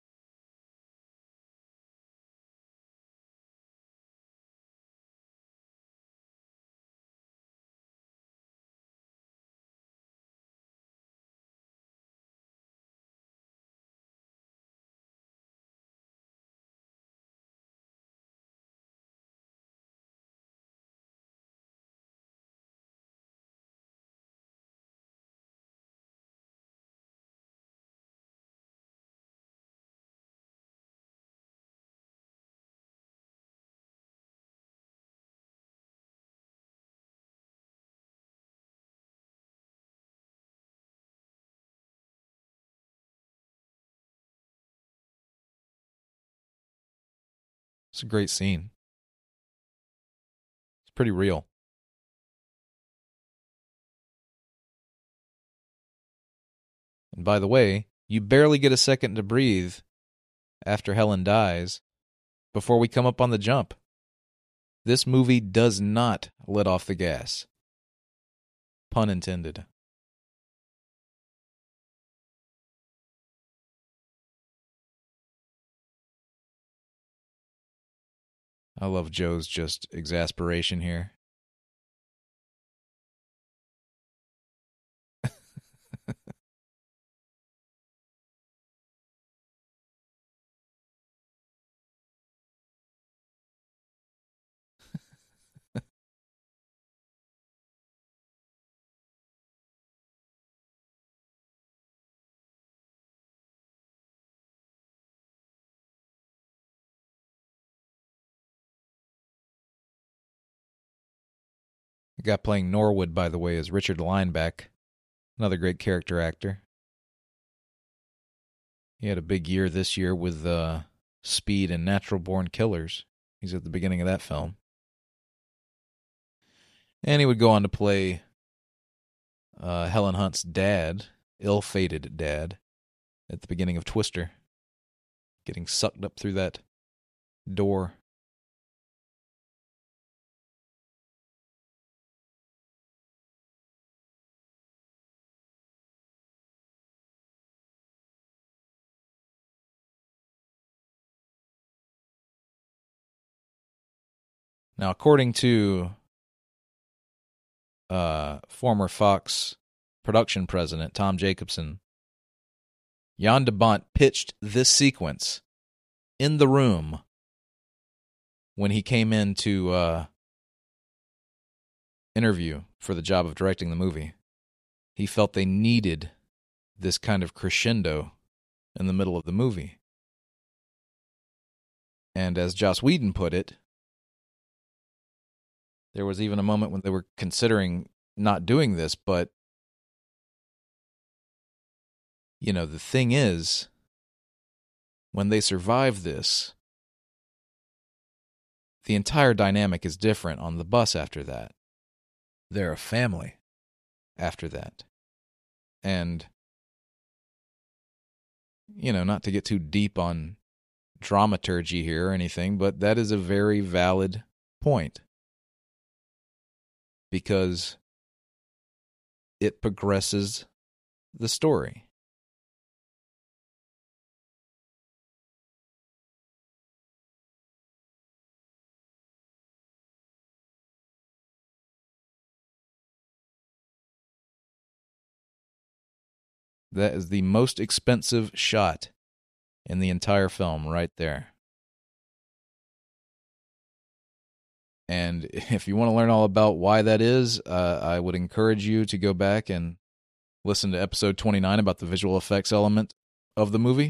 It's a great scene. It's pretty real. And by the way, you barely get a second to breathe after Helen dies before we come up on the jump. This movie does not let off the gas. Pun intended. I love Joe's just exasperation here. The guy playing Norwood, by the way, is Richard Lineback, another great character actor. He had a big year this year with uh, Speed and Natural Born Killers. He's at the beginning of that film. And he would go on to play uh, Helen Hunt's dad, ill-fated dad, at the beginning of Twister, getting sucked up through that door. Now, according to uh, former Fox production president Tom Jacobson, Jan de Bont pitched this sequence in the room when he came in to uh, interview for the job of directing the movie. He felt they needed this kind of crescendo in the middle of the movie. And as Joss Whedon put it, there was even a moment when they were considering not doing this, but, you know, the thing is, when they survive this, the entire dynamic is different on the bus after that. They're a family after that. And, you know, not to get too deep on dramaturgy here or anything, but that is a very valid point. Because it progresses the story. That is the most expensive shot in the entire film right there. And if you want to learn all about why that is, uh, I would encourage you to go back and listen to episode twenty-nine about the visual effects element of the movie.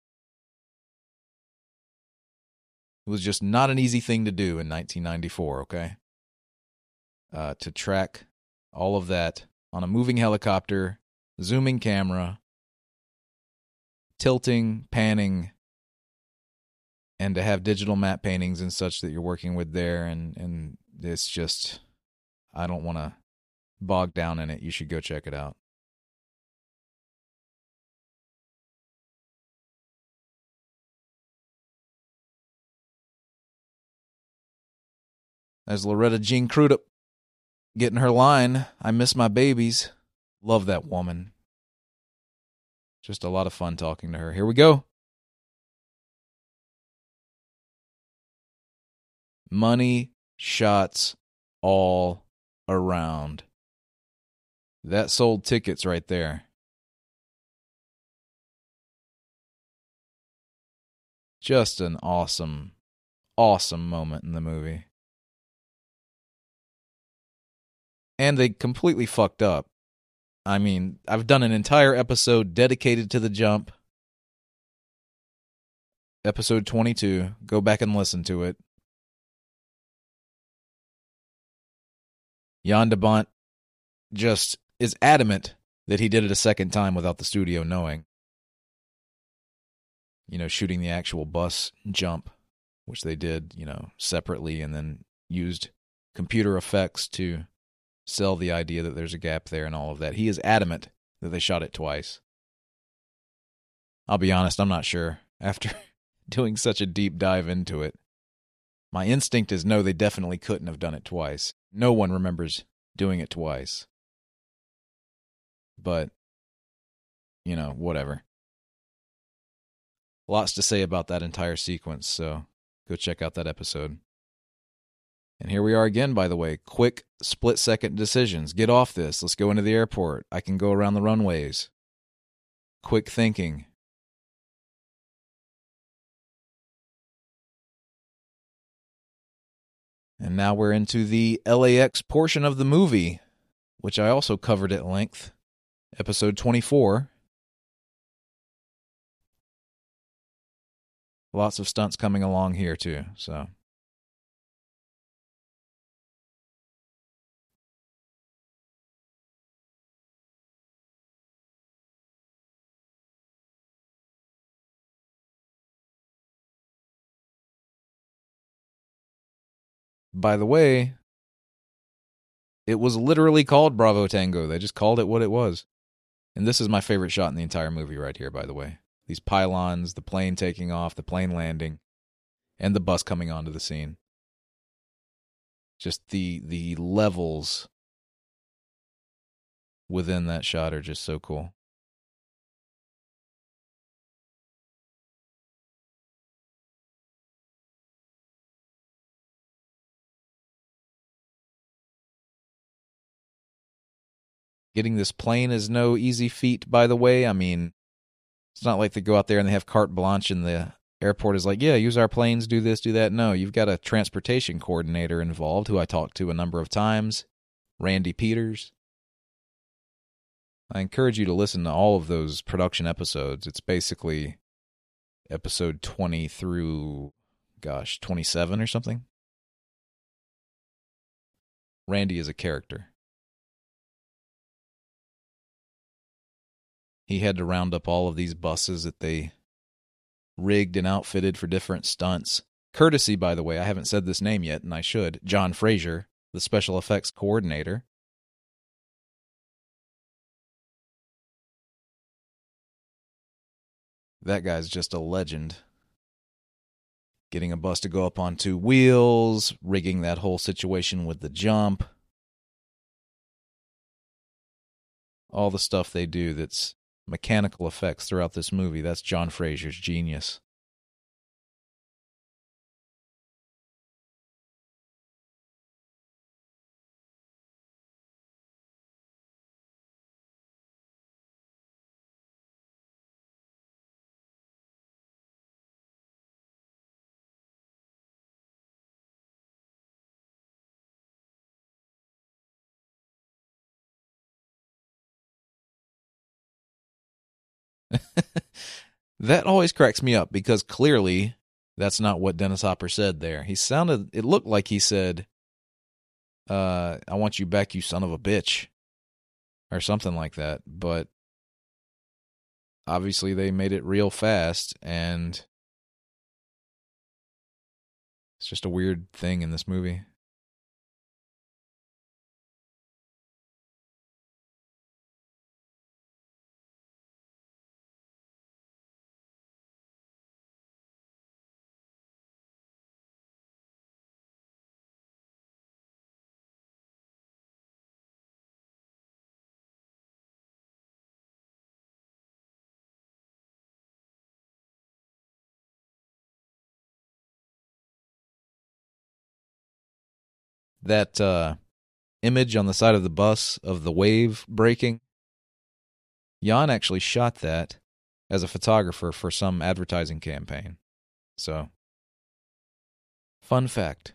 It was just not an easy thing to do in nineteen ninety-four, okay? Uh, to track all of that on a moving helicopter, zooming camera, tilting, panning, and to have digital matte paintings and such that you're working with there, and, and it's just, I don't want to bog down in it. You should go check it out. There's Loretta Jean Crudup getting her line. I miss my babies. Love that woman. Just a lot of fun talking to her. Here we go. Money shots all around. That sold tickets right there. Just an awesome, awesome moment in the movie. And they completely fucked up. I mean, I've done an entire episode dedicated to the jump. Episode twenty-two. Go back and listen to it. Jan de Bont just is adamant that he did it a second time without the studio knowing. You know, shooting the actual bus jump, which they did, you know, separately, and then used computer effects to sell the idea that there's a gap there and all of that. He is adamant that they shot it twice. I'll be honest, I'm not sure. After doing such a deep dive into it, my instinct is no, they definitely couldn't have done it twice. No one remembers doing it twice. But, you know, whatever. Lots to say about that entire sequence, so go check out that episode. And here we are again, by the way. Quick, split-second decisions. Get off this. Let's go into the airport. I can go around the runways. Quick thinking. And now we're into the L A X portion of the movie, which I also covered at length. Episode twenty-four. Lots of stunts coming along here, too, so... By the way, it was literally called Bravo Tango. They just called it what it was. And this is my favorite shot in the entire movie right here, by the way. These pylons, the plane taking off, the plane landing, and the bus coming onto the scene. Just the the levels within that shot are just so cool. Getting this plane is no easy feat, by the way. I mean, it's not like they go out there and they have carte blanche and the airport is like, yeah, use our planes, do this, do that. No, you've got a transportation coordinator involved who I talked to a number of times, Randy Peters. I encourage you to listen to all of those production episodes. It's basically episode twenty through, gosh, twenty-seven or something. Randy is a character. He had to round up all of these buses that they rigged and outfitted for different stunts. Courtesy, by the way, I haven't said this name yet, and I should, John Fraser, the special effects coordinator. That guy's just a legend. Getting a bus to go up on two wheels, rigging that whole situation with the jump. All the stuff they do that's mechanical effects throughout this movie, that's John Fraser's genius. That always cracks me up because clearly that's not what Dennis Hopper said there. He sounded, it looked like he said, uh, I want you back, you son of a bitch, or something like that. But obviously they made it real fast, and it's just a weird thing in this movie. that uh, image on the side of the bus of the wave breaking, Jan actually shot that as a photographer for some advertising campaign. So, fun fact.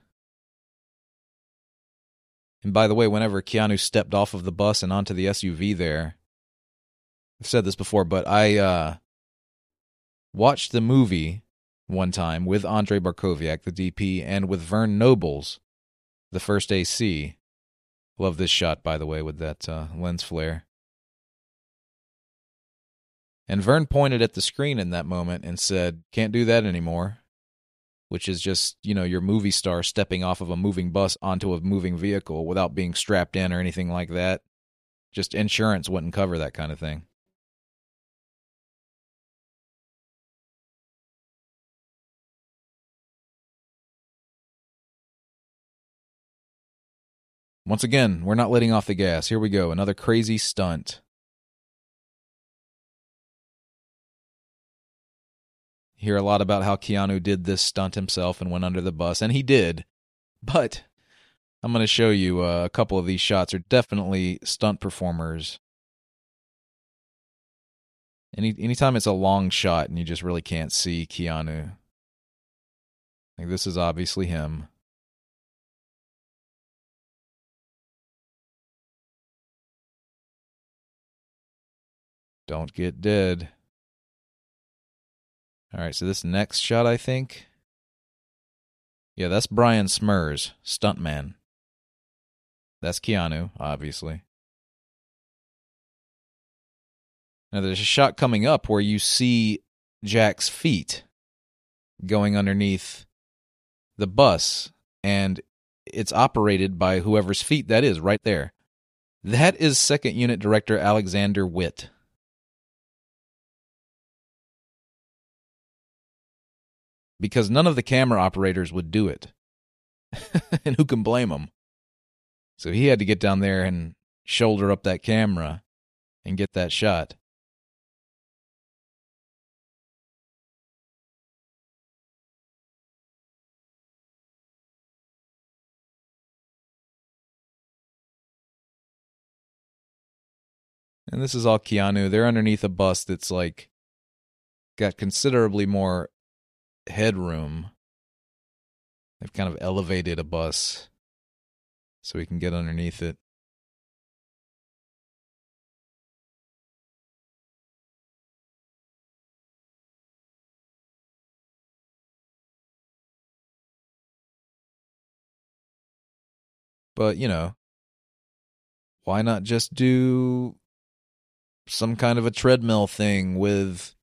And by the way, whenever Keanu stepped off of the bus and onto the S U V there, I've said this before, but I uh, watched the movie one time with Andrei Barkoviak, the D P, and with Vern Nobles, the first A C. Love this shot, by the way, with that uh, lens flare. And Vern pointed at the screen in that moment and said, "Can't do that anymore," which is just, you know, your movie star stepping off of a moving bus onto a moving vehicle without being strapped in or anything like that. Just insurance wouldn't cover that kind of thing. Once again, we're not letting off the gas. Here we go. Another crazy stunt. You hear a lot about how Keanu did this stunt himself and went under the bus, and he did. But I'm going to show you uh, a couple of these shots are definitely stunt performers. Any anytime it's a long shot and you just really can't see Keanu. Like, this is obviously him. Don't get dead. All right, so this next shot, I think. Yeah, that's Brian Smurs, stuntman. That's Keanu, obviously. Now, there's a shot coming up where you see Jack's feet going underneath the bus, and it's operated by whoever's feet that is right there. That is Second Unit Director Alexander Witt. Because none of the camera operators would do it. And who can blame them? So he had to get down there and shoulder up that camera and get that shot. And this is all Keanu. They're underneath a bus that's like got considerably more headroom. They've kind of elevated a bus so we can get underneath it. But, you know, why not just do some kind of a treadmill thing with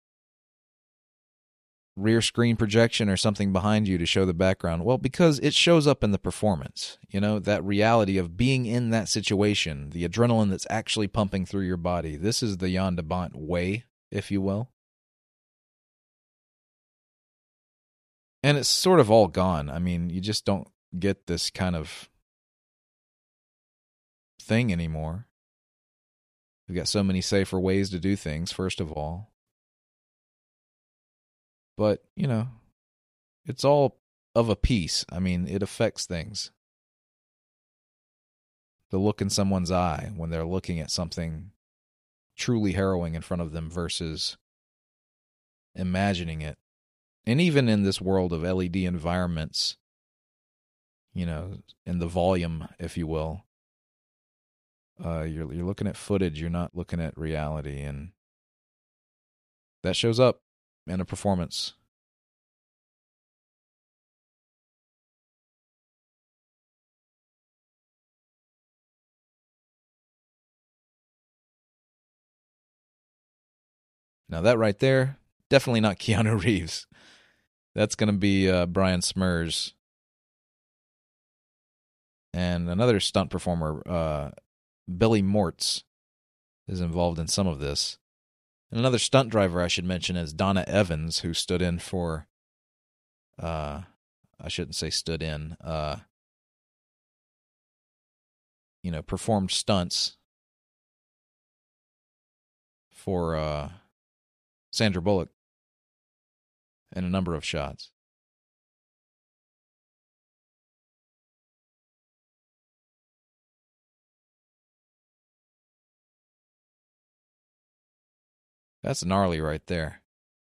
rear screen projection or something behind you to show the background? Well, because it shows up in the performance, you know, that reality of being in that situation, the adrenaline that's actually pumping through your body. This is the Jan de Bont way, if you will. And it's sort of all gone. I mean, you just don't get this kind of thing anymore. We've got so many safer ways to do things, first of all. But, you know, it's all of a piece. I mean, it affects things. The look in someone's eye when they're looking at something truly harrowing in front of them versus imagining it. And even in this world of L E D environments, you know, in the volume, if you will, uh, you're you're looking at footage, you're not looking at reality, and that shows up in a performance. Now that right there, definitely not Keanu Reeves. That's going to be uh, Brian Smurs. And another stunt performer, uh, Billy Mortz, is involved in some of this. And another stunt driver I should mention is Donna Evans, who stood in for, uh, I shouldn't say stood in, uh, you know, performed stunts for uh, Sandra Bullock in a number of shots. That's gnarly right there.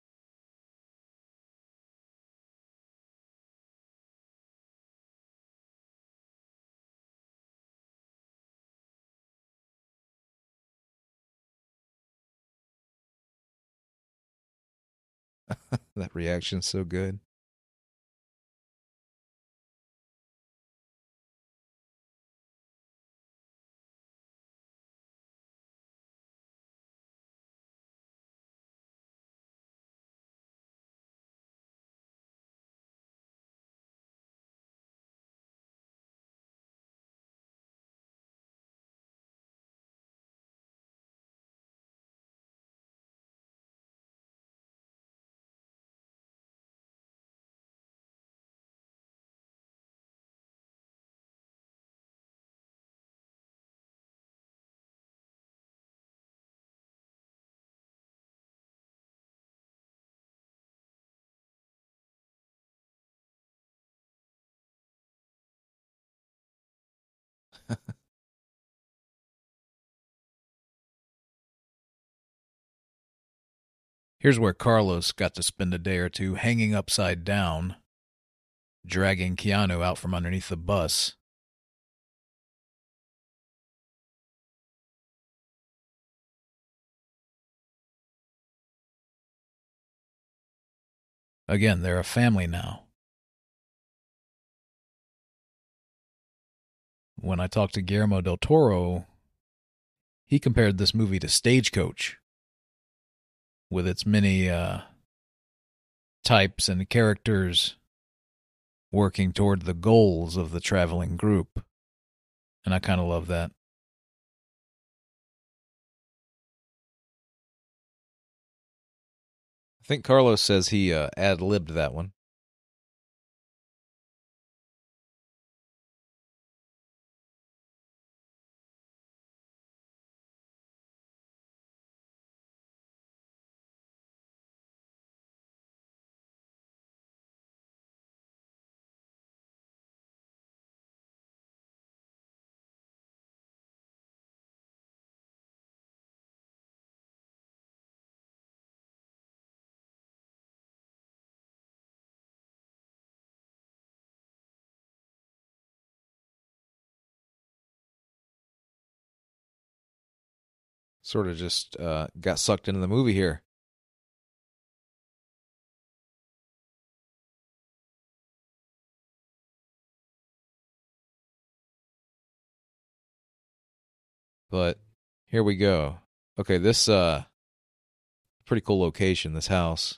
That reaction's so good. Here's where Carlos got to spend a day or two hanging upside down, dragging Keanu out from underneath the bus. Again, they're a family now. When I talked to Guillermo del Toro, he compared this movie to Stagecoach, with its many uh, types and characters working toward the goals of the traveling group. And I kind of love that. I think Carlos says he uh, ad-libbed that one. Sort of just uh, got sucked into the movie here. But here we go. Okay, this uh pretty cool location, this house.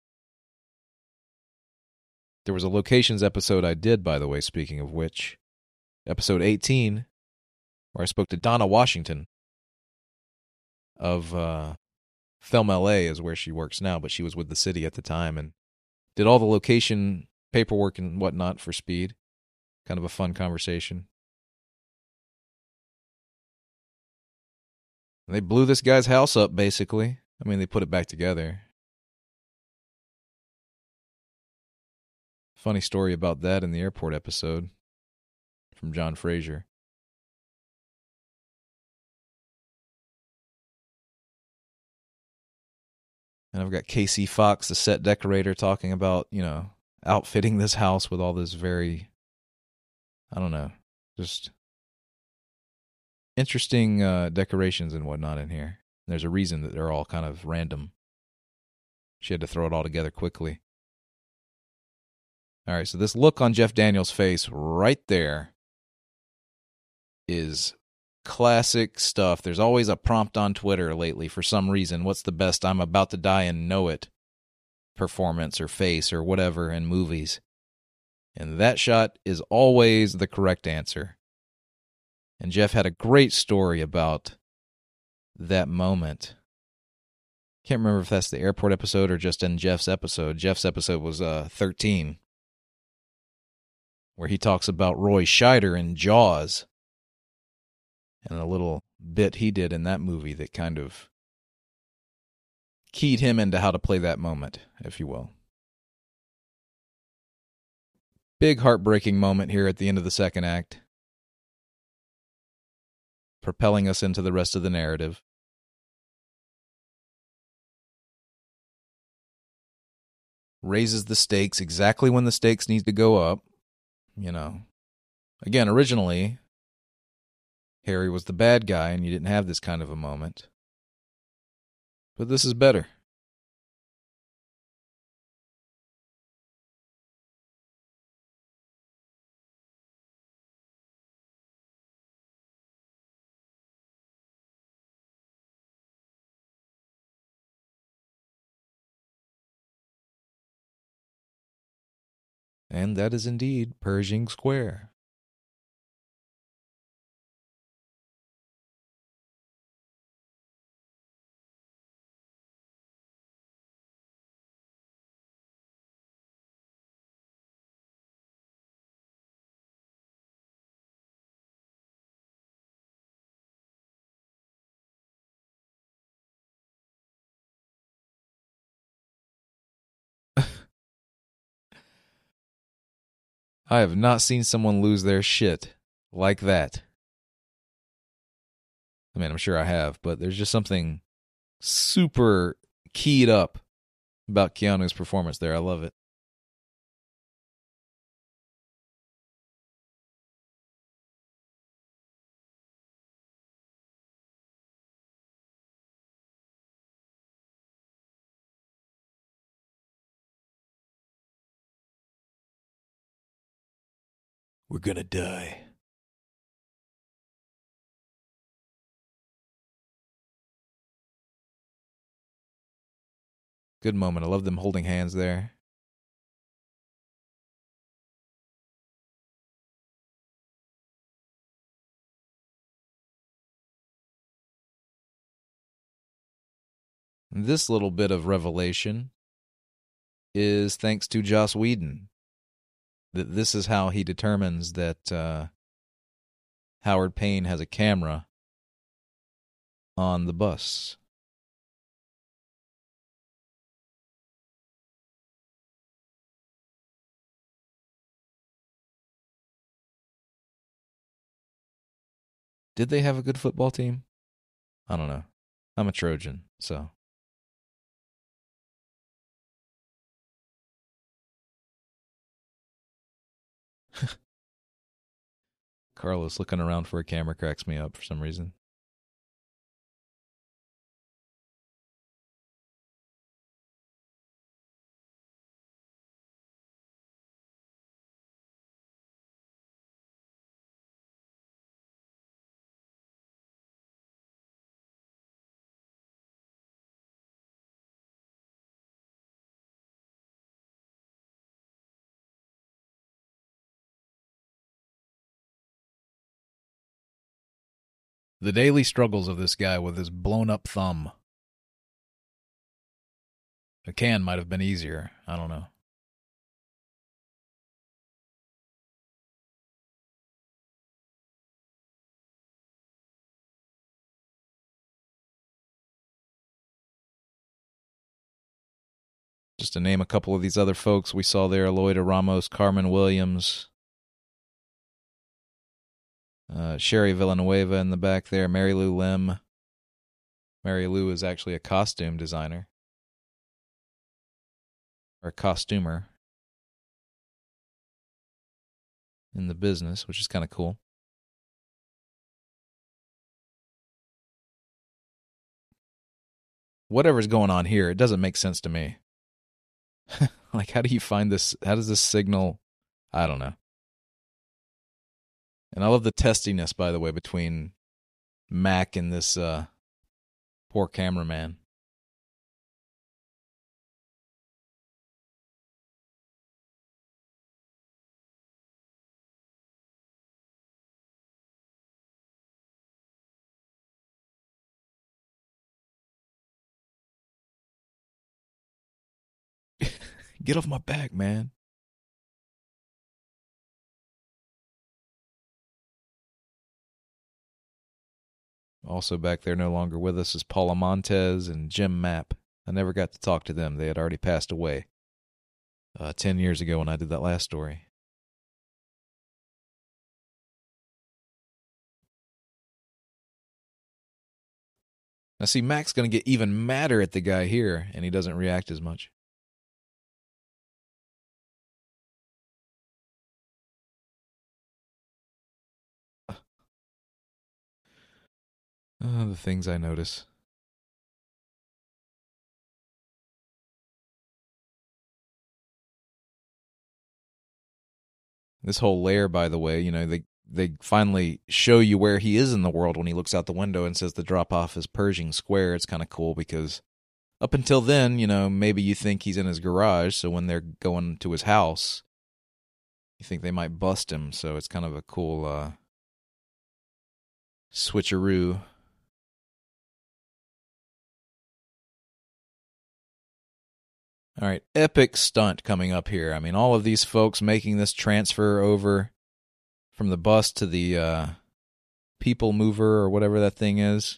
There was a locations episode I did, by the way, speaking of which. Episode eighteen, where I spoke to Donna Washington of uh, Film L A is where she works now, but she was with the city at the time and did all the location paperwork and whatnot for Speed. Kind of a fun conversation. They blew this guy's house up, basically. I mean, they put it back together. Funny story about that in the airport episode from John Fraser. And I've got Casey Fox, the set decorator, talking about, you know, outfitting this house with all this very, I don't know, just interesting uh, decorations and whatnot in here. There's a reason that they're all kind of random. She had to throw it all together quickly. All right, so this look on Jeff Daniels' face right there is classic stuff. There's always a prompt on Twitter lately for some reason. What's the best I'm about to die and know it performance or face or whatever in movies? And that shot is always the correct answer. And Jeff had a great story about that moment. Can't remember if that's the airport episode or just in Jeff's episode. Jeff's episode was uh, thirteen, where he talks about Roy Scheider in Jaws and a little bit he did in that movie that kind of keyed him into how to play that moment, if you will. Big heartbreaking moment here at the end of the second act, propelling us into the rest of the narrative. raises the stakes exactly when the stakes need to go up. You know, again, originally, Harry was the bad guy and you didn't have this kind of a moment. But this is better. And that is indeed Pershing Square. I have not seen someone lose their shit like that. I mean, I'm sure I have, but there's just something super keyed up about Keanu's performance there. I love it. We're gonna die. Good moment. I love them holding hands there. This little bit of revelation is thanks to Joss Whedon. That this is how he determines that uh, Howard Payne has a camera on the bus. Did they have a good football team? I don't know. I'm a Trojan, so. Carlos looking around for a camera cracks me up for some reason. The daily struggles of this guy with his blown up thumb. A can might have been easier. I don't know. Just to name a couple of these other folks we saw there, Eloida Ramos, Carmen Williams, uh, Sherry Villanueva in the back there, Mary Lou Lim. Mary Lou is actually a costume designer. Or a costumer in the business, which is kind of cool. Whatever's going on here, it doesn't make sense to me. Like, how do you find this? How does this signal? I don't know. And I love the testiness, by the way, between Mac and this uh, poor cameraman. Get off my back, man. Also back there, no longer with us, is Paula Montez and Jim Mapp. I never got to talk to them. They had already passed away uh, ten years ago when I did that last story. Now, see, Mac's going to get even madder at the guy here, and he doesn't react as much. Uh, the things I notice. This whole lair, by the way, you know, they they finally show you where he is in the world when he looks out the window and says the drop off is Pershing Square. It's kind of cool because up until then, you know, maybe you think he's in his garage, so when they're going to his house, you think they might bust him. So it's kind of a cool uh, switcheroo. All right, epic stunt coming up here. I mean, all of these folks making this transfer over from the bus to the uh, people mover or whatever that thing is.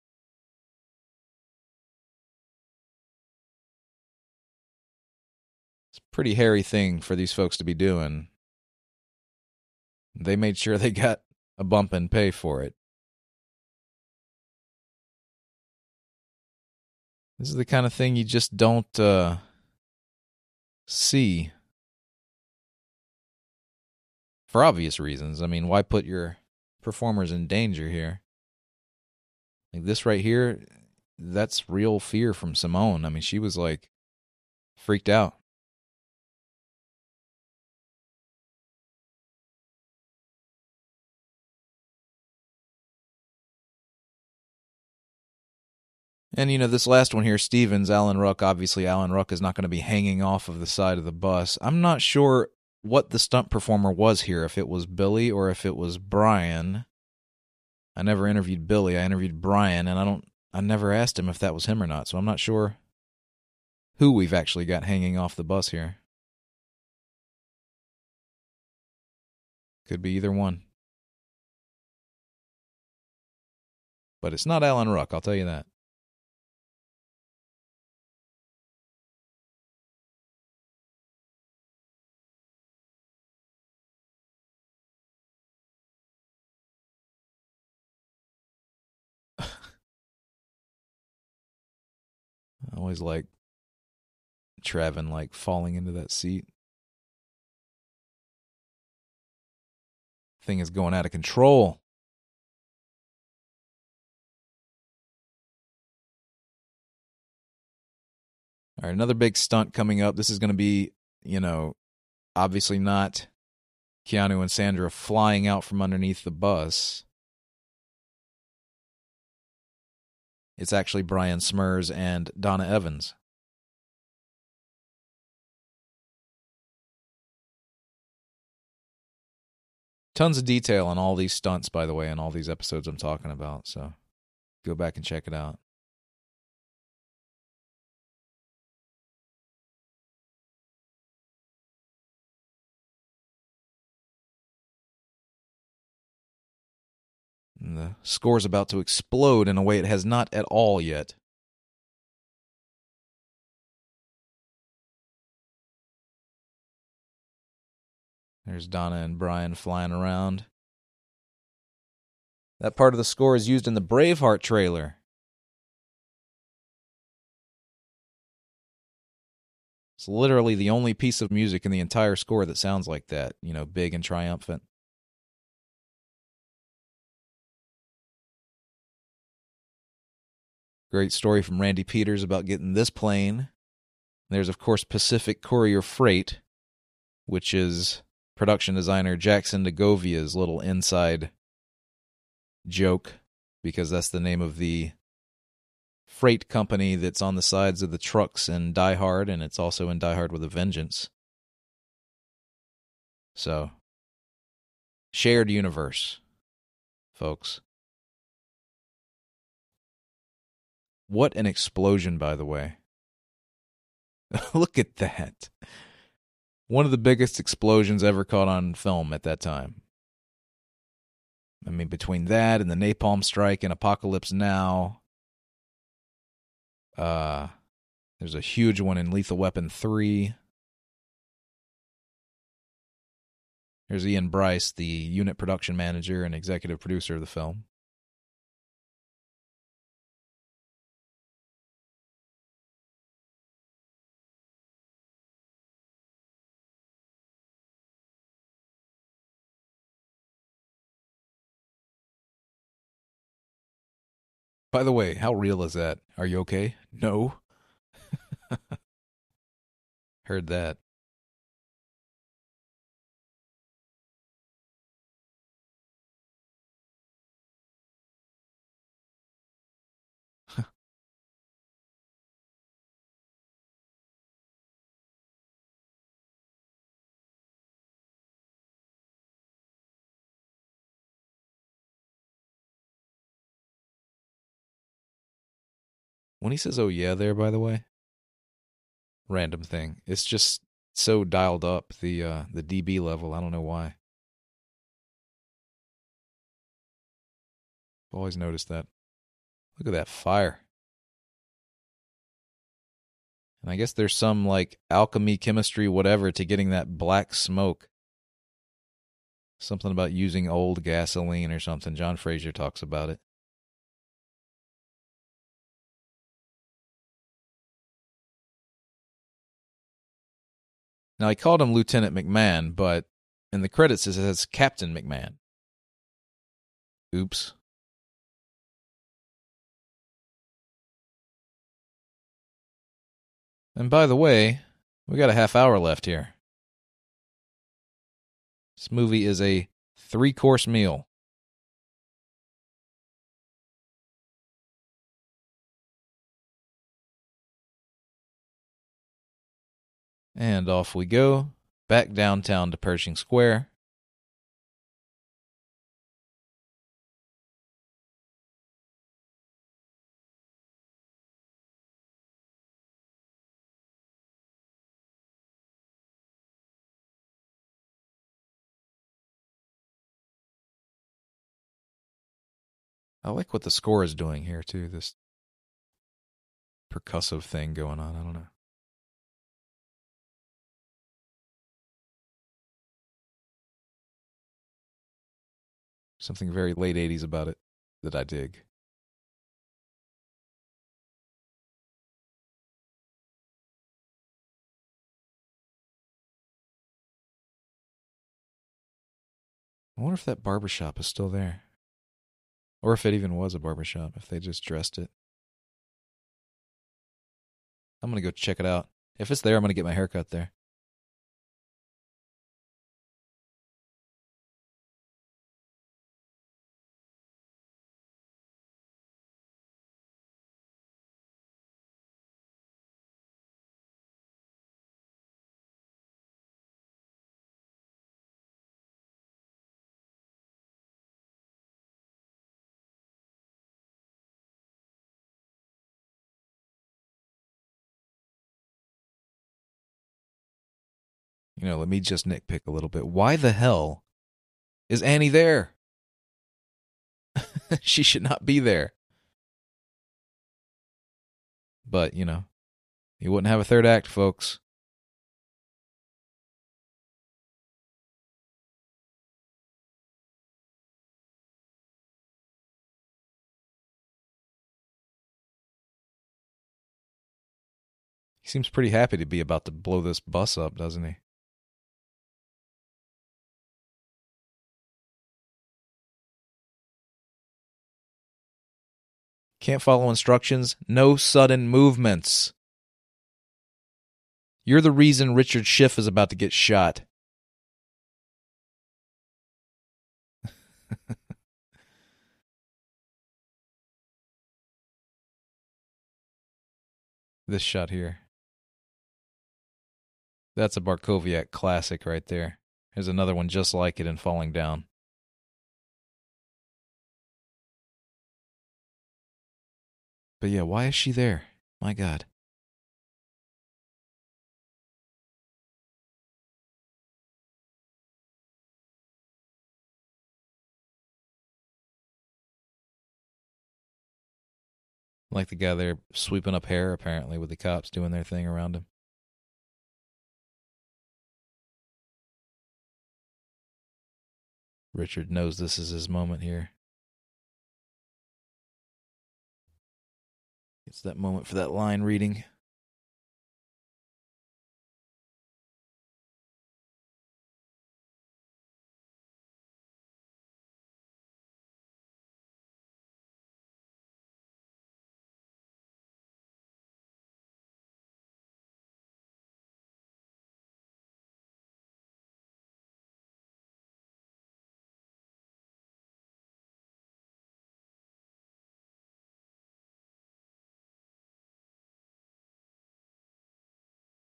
It's a pretty hairy thing for these folks to be doing. They made sure they got a bump in pay for it. This is the kind of thing you just don't uh, see. For obvious reasons. I mean, why put your performers in danger here? Like this right here, that's real fear from Simone. I mean, she was like freaked out. And, you know, this last one here, Stevens, Alan Ruck, obviously Alan Ruck is not going to be hanging off of the side of the bus. I'm not sure what the stunt performer was here, if it was Billy or if it was Brian. I never interviewed Billy. I interviewed Brian, and I don't, I never asked him if that was him or not, so I'm not sure who we've actually got hanging off the bus here. Could be either one. But it's not Alan Ruck, I'll tell you that. I always like Trevin like falling into that seat. Thing is going out of control. All right, another big stunt coming up. This is going to be, you know, obviously not Keanu and Sandra flying out from underneath the bus. It's actually Brian Smurs and Donna Evans. Tons of detail on all these stunts, by the way, in all these episodes I'm talking about. So go back and check it out. And the score's about to explode in a way it has not at all yet. There's Donna and Brian flying around. That part of the score is used in the Braveheart trailer. It's literally the only piece of music in the entire score that sounds like that, you know, big and triumphant. Great story from Randy Peters about getting this plane. There's, of course, Pacific Courier Freight, which is production designer Jackson Degovia's little inside joke, because that's the name of the freight company that's on the sides of the trucks in Die Hard, and it's also in Die Hard with a Vengeance. So, shared universe, folks. What an explosion, by the way. Look at that. One of the biggest explosions ever caught on film at that time. I mean, between that and the napalm strike and Apocalypse Now, uh, there's a huge one in Lethal Weapon three. There's Ian Bryce, the unit production manager and executive producer of the film. By the way, how real is that? Are you okay? No. Heard that. When he says, oh yeah, there, by the way, random thing. It's just so dialed up, the uh, the D B level. I don't know why. I've always noticed that. Look at that fire. And I guess there's some like alchemy, chemistry, whatever to getting that black smoke. Something about using old gasoline or something. John Fraser talks about it. Now, he called him Lieutenant McMahon, but in the credits it says Captain McMahon. Oops. And by the way, we got a half hour left here. This movie is a three-course meal. And off we go, back downtown to Pershing Square. I like what the score is doing here, too. This percussive thing going on. I don't know. Something very late eighties about it that I dig. I wonder if that barbershop is still there. Or if it even was a barbershop, if they just dressed it. I'm going to go check it out. If it's there, I'm going to get my haircut there. You know, let me just nitpick a little bit. Why the hell is Annie there? She should not be there. But, you know, you wouldn't have a third act, folks. He seems pretty happy to be about to blow this bus up, doesn't he? Can't follow instructions. No sudden movements. You're the reason Richard Schiff is about to get shot. This shot here. That's a Barkowiak classic right there. There's another one just like it in Falling Down. But yeah, why is she there? My God. Like the guy there sweeping up hair, apparently, with the cops doing their thing around him. Richard knows this is his moment here. It's that moment for that line reading.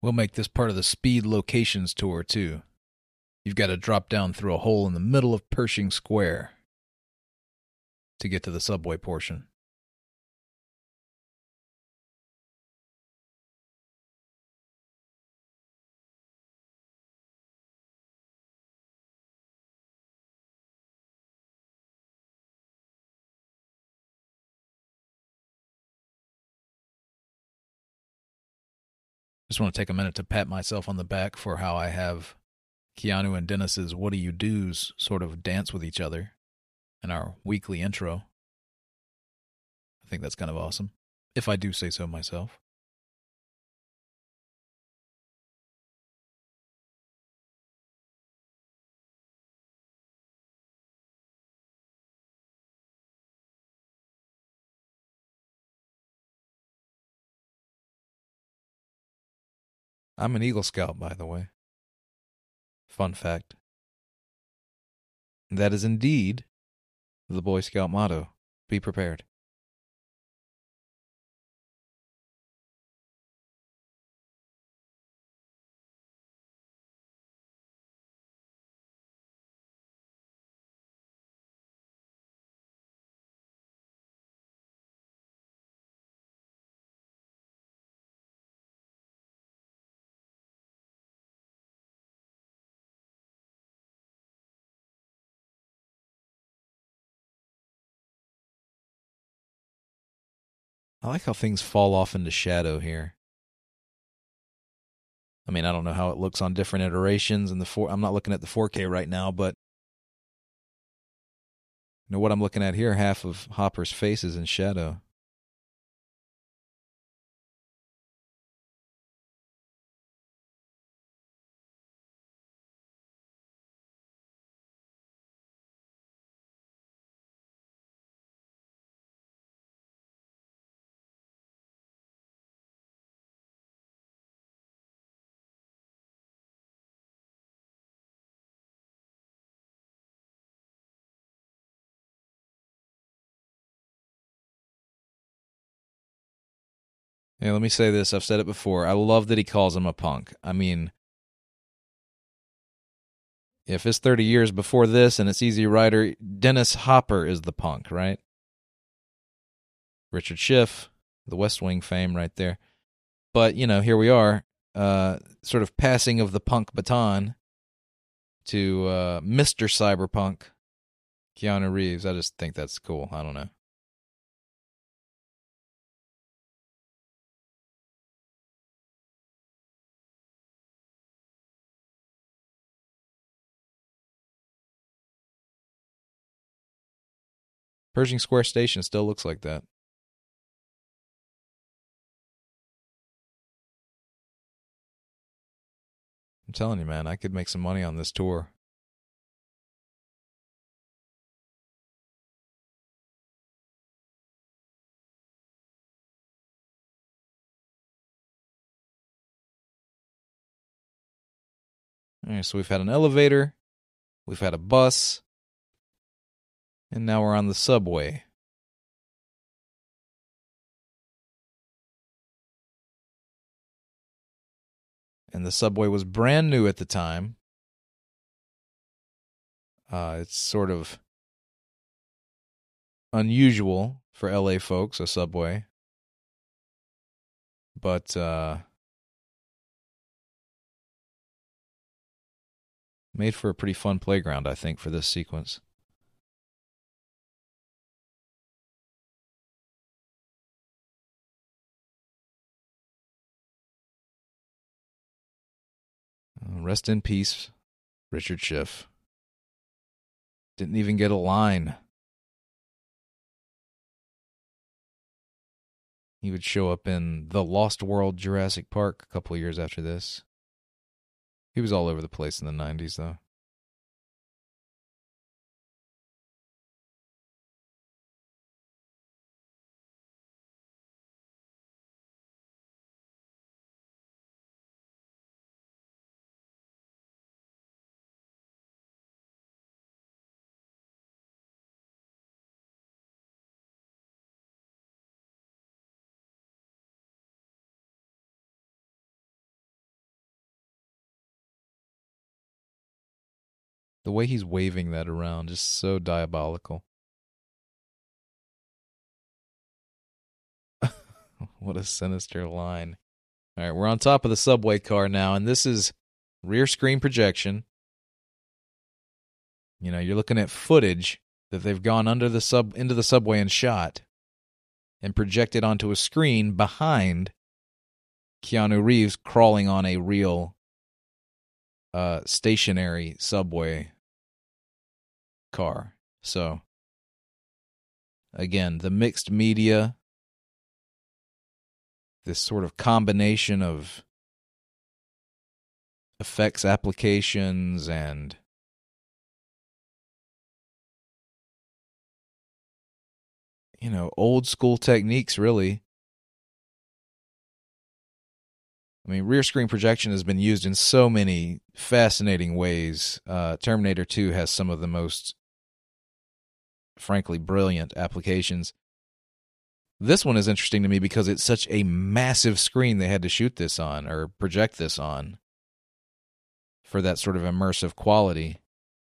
We'll make this part of the Speed Locations tour, too. You've got to drop down through a hole in the middle of Pershing Square to get to the subway portion. Just want to take a minute to pat myself on the back for how I have Keanu and Dennis's What Do You Do's sort of dance with each other in our weekly intro. I think that's kind of awesome, if I do say so myself. I'm an Eagle Scout, by the way. Fun fact. That is indeed the Boy Scout motto. Be prepared. I like how things fall off into shadow here. I mean, I don't know how it looks on different iterations in the four. I'm not looking at the four K right now, but you know what I'm looking at here? Half of Hopper's face is in shadow. Yeah, let me say this. I've said it before. I love that he calls him a punk. I mean, if it's thirty years before this and it's Easy Rider, Dennis Hopper is the punk, right? Richard Schiff, the West Wing fame right there. But, you know, here we are, uh, sort of passing of the punk baton to uh, Mister Cyberpunk, Keanu Reeves. I just think that's cool. I don't know. Pershing Square Station still looks like that. I'm telling you, man, I could make some money on this tour. All right, so we've had an elevator, we've had a bus, and now we're on the subway. And the subway was brand new at the time. Uh, it's sort of unusual for L A folks, a subway. But uh, made for a pretty fun playground, I think, for this sequence. Rest in peace, Richard Schiff. Didn't even get a line. He would show up in The Lost World Jurassic Park a couple of years after this. He was all over the place in the nineties, though. The way he's waving that around, just so diabolical. What a sinister line. All right, we're on top of the subway car now, and this is rear screen projection. You know, you're looking at footage that they've gone under the sub into the subway and shot and projected onto a screen behind Keanu Reeves crawling on a real uh, stationary subway car. So, again, the mixed media, this sort of combination of effects applications and you know, old school techniques, really. I mean, rear screen projection has been used in so many fascinating ways. Uh, Terminator two has some of the most, frankly, brilliant applications. This one is interesting to me because it's such a massive screen they had to shoot this on or project this on for that sort of immersive quality.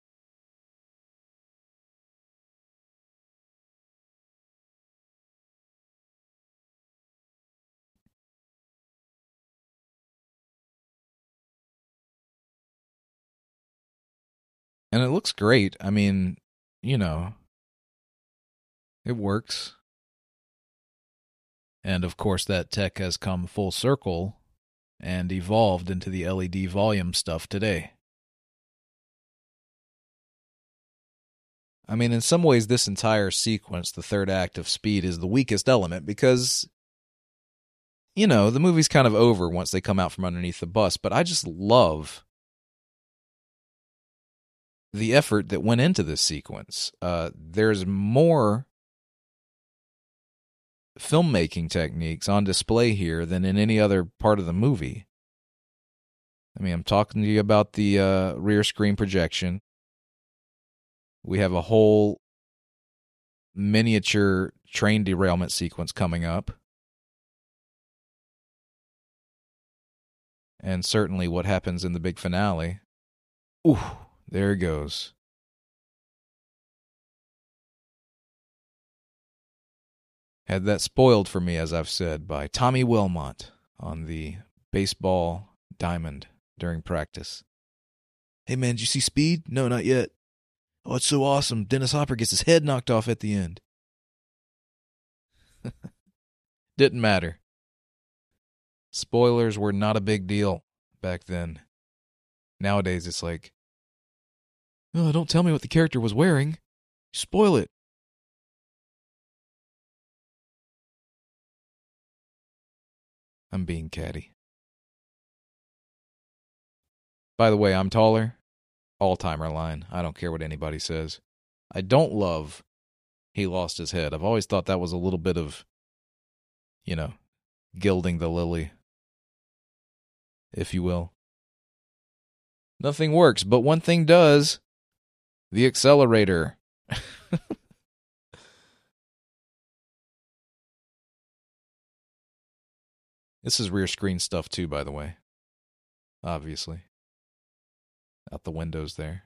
And it looks great. I mean, you know, it works. And of course, that tech has come full circle and evolved into the L E D volume stuff today. I mean, in some ways, this entire sequence, the third act of Speed, is the weakest element because, you know, the movie's kind of over once they come out from underneath the bus. But I just love the effort that went into this sequence. Uh, there's more filmmaking techniques on display here than in any other part of the movie. I mean, I'm talking to you about the uh, rear screen projection. We have a whole miniature train derailment sequence coming up. And certainly what happens in the big finale. Ooh, there it goes. Had that spoiled for me, as I've said, by Tommy Wilmot on the baseball diamond during practice. Hey man, did you see Speed? No, not yet. Oh, it's so awesome. Dennis Hopper gets his head knocked off at the end. Didn't matter. Spoilers were not a big deal back then. Nowadays, it's like, oh, don't tell me what the character was wearing. Spoil it. I'm being catty. By the way, I'm taller. All-timer line. I don't care what anybody says. I don't love he lost his head. I've always thought that was a little bit of, you know, gilding the lily, if you will. Nothing works, but one thing does. The accelerator. This is rear screen stuff too, by the way. Obviously. Out the windows there.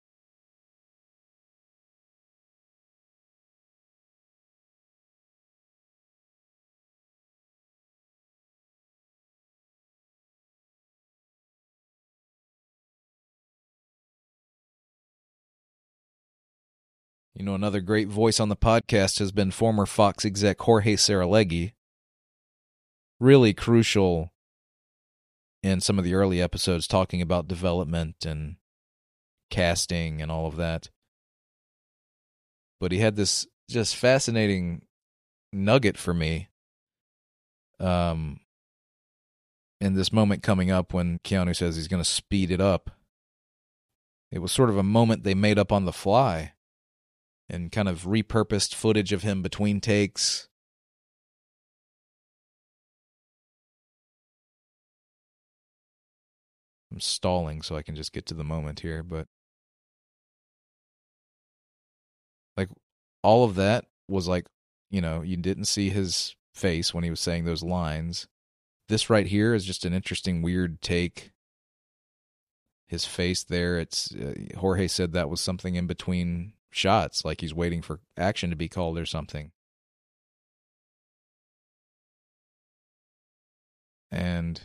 You know, another great voice on the podcast has been former Fox exec Jorge Saralegui. Really crucial in some of the early episodes talking about development and casting and all of that. But he had this just fascinating nugget for me um, in this moment coming up when Keanu says he's going to speed it up. It was sort of a moment they made up on the fly and kind of repurposed footage of him between takes. I'm stalling so I can just get to the moment here, but like all of that was like, you know, you didn't see his face when he was saying those lines. This right here is just an interesting, weird take. his face there. It's uh, Jorge said that was something in between shots, like he's waiting for action to be called or something. And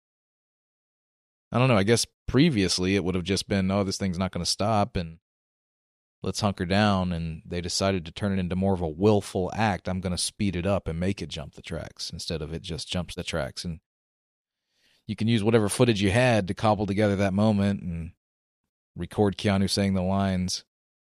I don't know, I guess previously it would have just been, oh, this thing's not going to stop and let's hunker down. And they decided to turn it into more of a willful act. I'm going to speed it up and make it jump the tracks instead of it just jumps the tracks. And you can use whatever footage you had to cobble together that moment and record Keanu saying the lines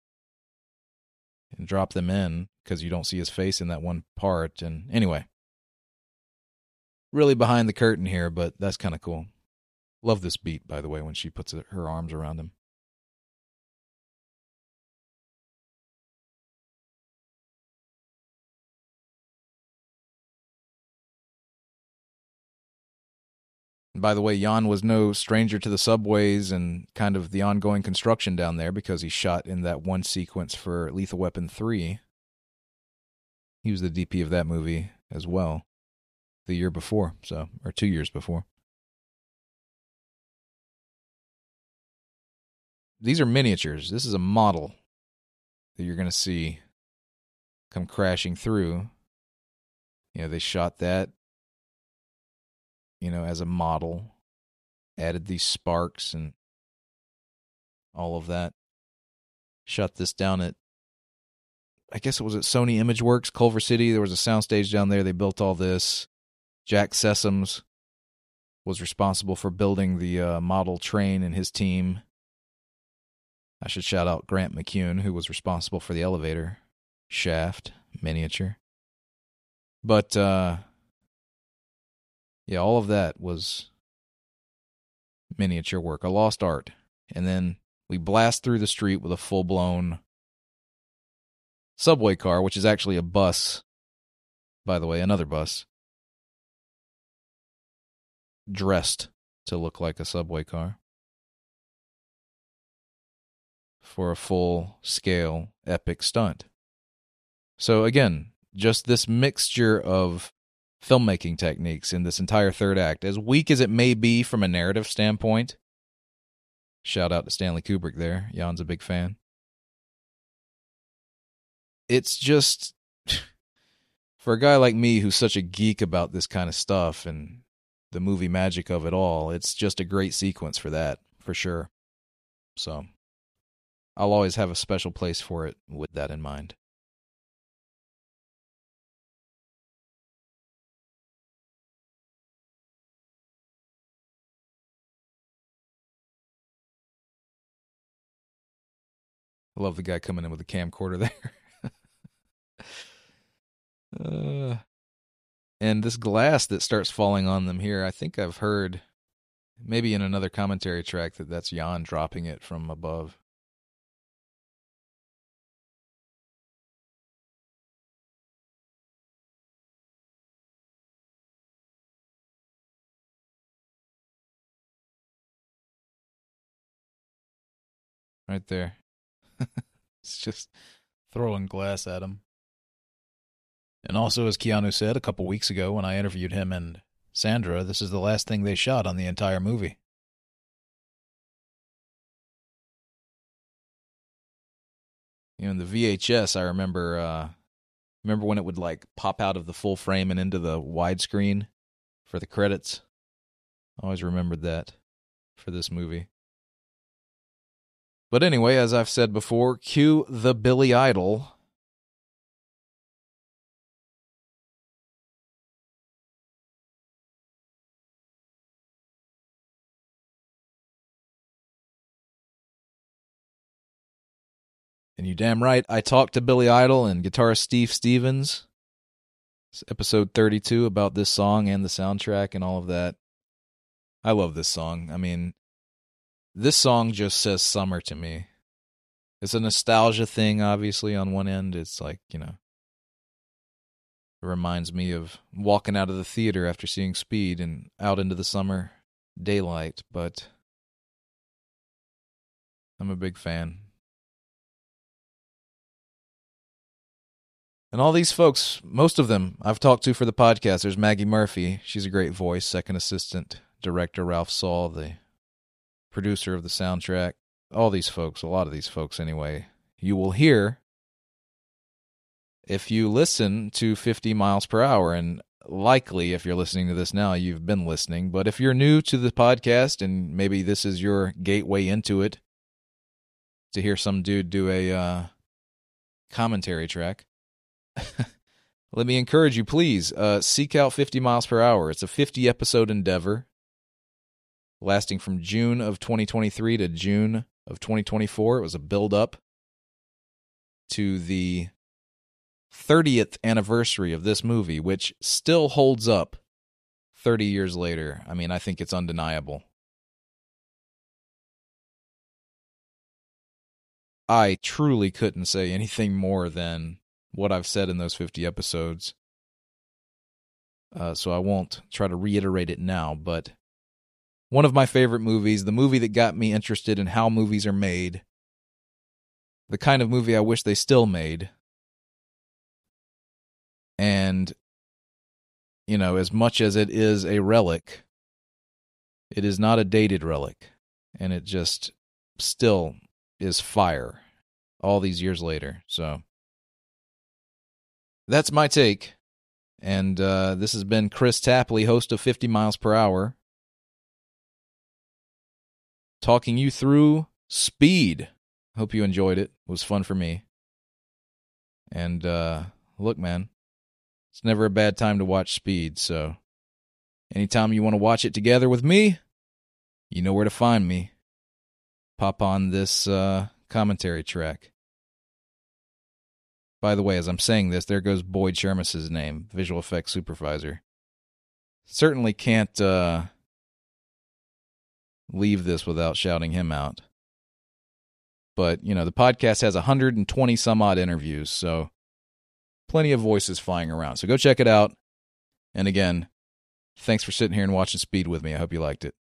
and drop them in because you don't see his face in that one part. And anyway, really behind the curtain here, but that's kind of cool. Love this beat, by the way, when she puts her arms around him. And by the way, Jan was no stranger to the subways and kind of the ongoing construction down there because he shot in that one sequence for Lethal Weapon three. He was the D P of that movie as well the year before, so or two years before. These are miniatures. This is a model that you're going to see come crashing through. You know, they shot that, you know, as a model, added these sparks and all of that. Shot this down at, I guess it was at Sony Imageworks, Culver City. There was a soundstage down there. They built all this. Jack Sessoms was responsible for building the uh, model train and his team. I should shout out Grant McCune, who was responsible for the elevator shaft miniature. But, uh, yeah, all of that was miniature work, a lost art. And then we blast through the street with a full-blown subway car, which is actually a bus, by the way, another bus, dressed to look like a subway car for a full-scale epic stunt. So again, just this mixture of filmmaking techniques in this entire third act, as weak as it may be from a narrative standpoint. Shout out to Stanley Kubrick there. Jan's a big fan. It's just, for a guy like me who's such a geek about this kind of stuff and the movie magic of it all, it's just a great sequence for that, for sure. So I'll always have a special place for it with that in mind. I love the guy coming in with a camcorder there. uh, and this glass that starts falling on them here, I think I've heard, maybe in another commentary track, that that's Jan dropping it from above. Right there. It's just throwing glass at him. And also, as Keanu said a couple weeks ago when I interviewed him and Sandra, this is the last thing they shot on the entire movie. You know, in the V H S, I remember, uh, remember when it would like pop out of the full frame and into the widescreen for the credits? I always remembered that for this movie. But anyway, as I've said before, cue the Billy Idol. And you damn right, I talked to Billy Idol and guitarist Steve Stevens. It's episode thirty-two about this song and the soundtrack and all of that. I love this song. I mean, this song just says summer to me. It's a nostalgia thing, obviously, on one end. It's like, you know, it reminds me of walking out of the theater after seeing Speed and out into the summer daylight, but I'm a big fan. And all these folks, most of them I've talked to for the podcast. There's Maggie Murphy. She's a great voice. Second assistant director Ralph Saul, the producer of the soundtrack, all these folks, a lot of these folks anyway, you will hear if you listen to fifty miles per hour. And likely, if you're listening to this now, you've been listening. But if you're new to the podcast and maybe this is your gateway into it, to hear some dude do a uh, commentary track, let me encourage you, please, uh, seek out fifty miles per hour. It's a fifty-episode endeavor lasting from June of twenty twenty-three to June of twenty twenty-four. It was a build-up to the thirtieth anniversary of this movie, which still holds up thirty years later. I mean, I think it's undeniable. I truly couldn't say anything more than what I've said in those fifty episodes. Uh, so I won't try to reiterate it now, but one of my favorite movies, the movie that got me interested in how movies are made, the kind of movie I wish they still made. And, you know, as much as it is a relic, it is not a dated relic. And it just still is fire all these years later. So that's my take. And uh, this has been Chris Tapley, host of fifty miles per hour, talking you through Speed. Hope you enjoyed it. It was fun for me. And uh, look, man, it's never a bad time to watch Speed. So anytime you want to watch it together with me, you know where to find me. Pop on this uh, commentary track. By the way, as I'm saying this, there goes Boyd Shermis's name, visual effects supervisor. Certainly can't uh, leave this without shouting him out. But, you know, the podcast has one hundred twenty some odd interviews, so plenty of voices flying around. So go check it out. And again, thanks for sitting here and watching Speed with me. I hope you liked it.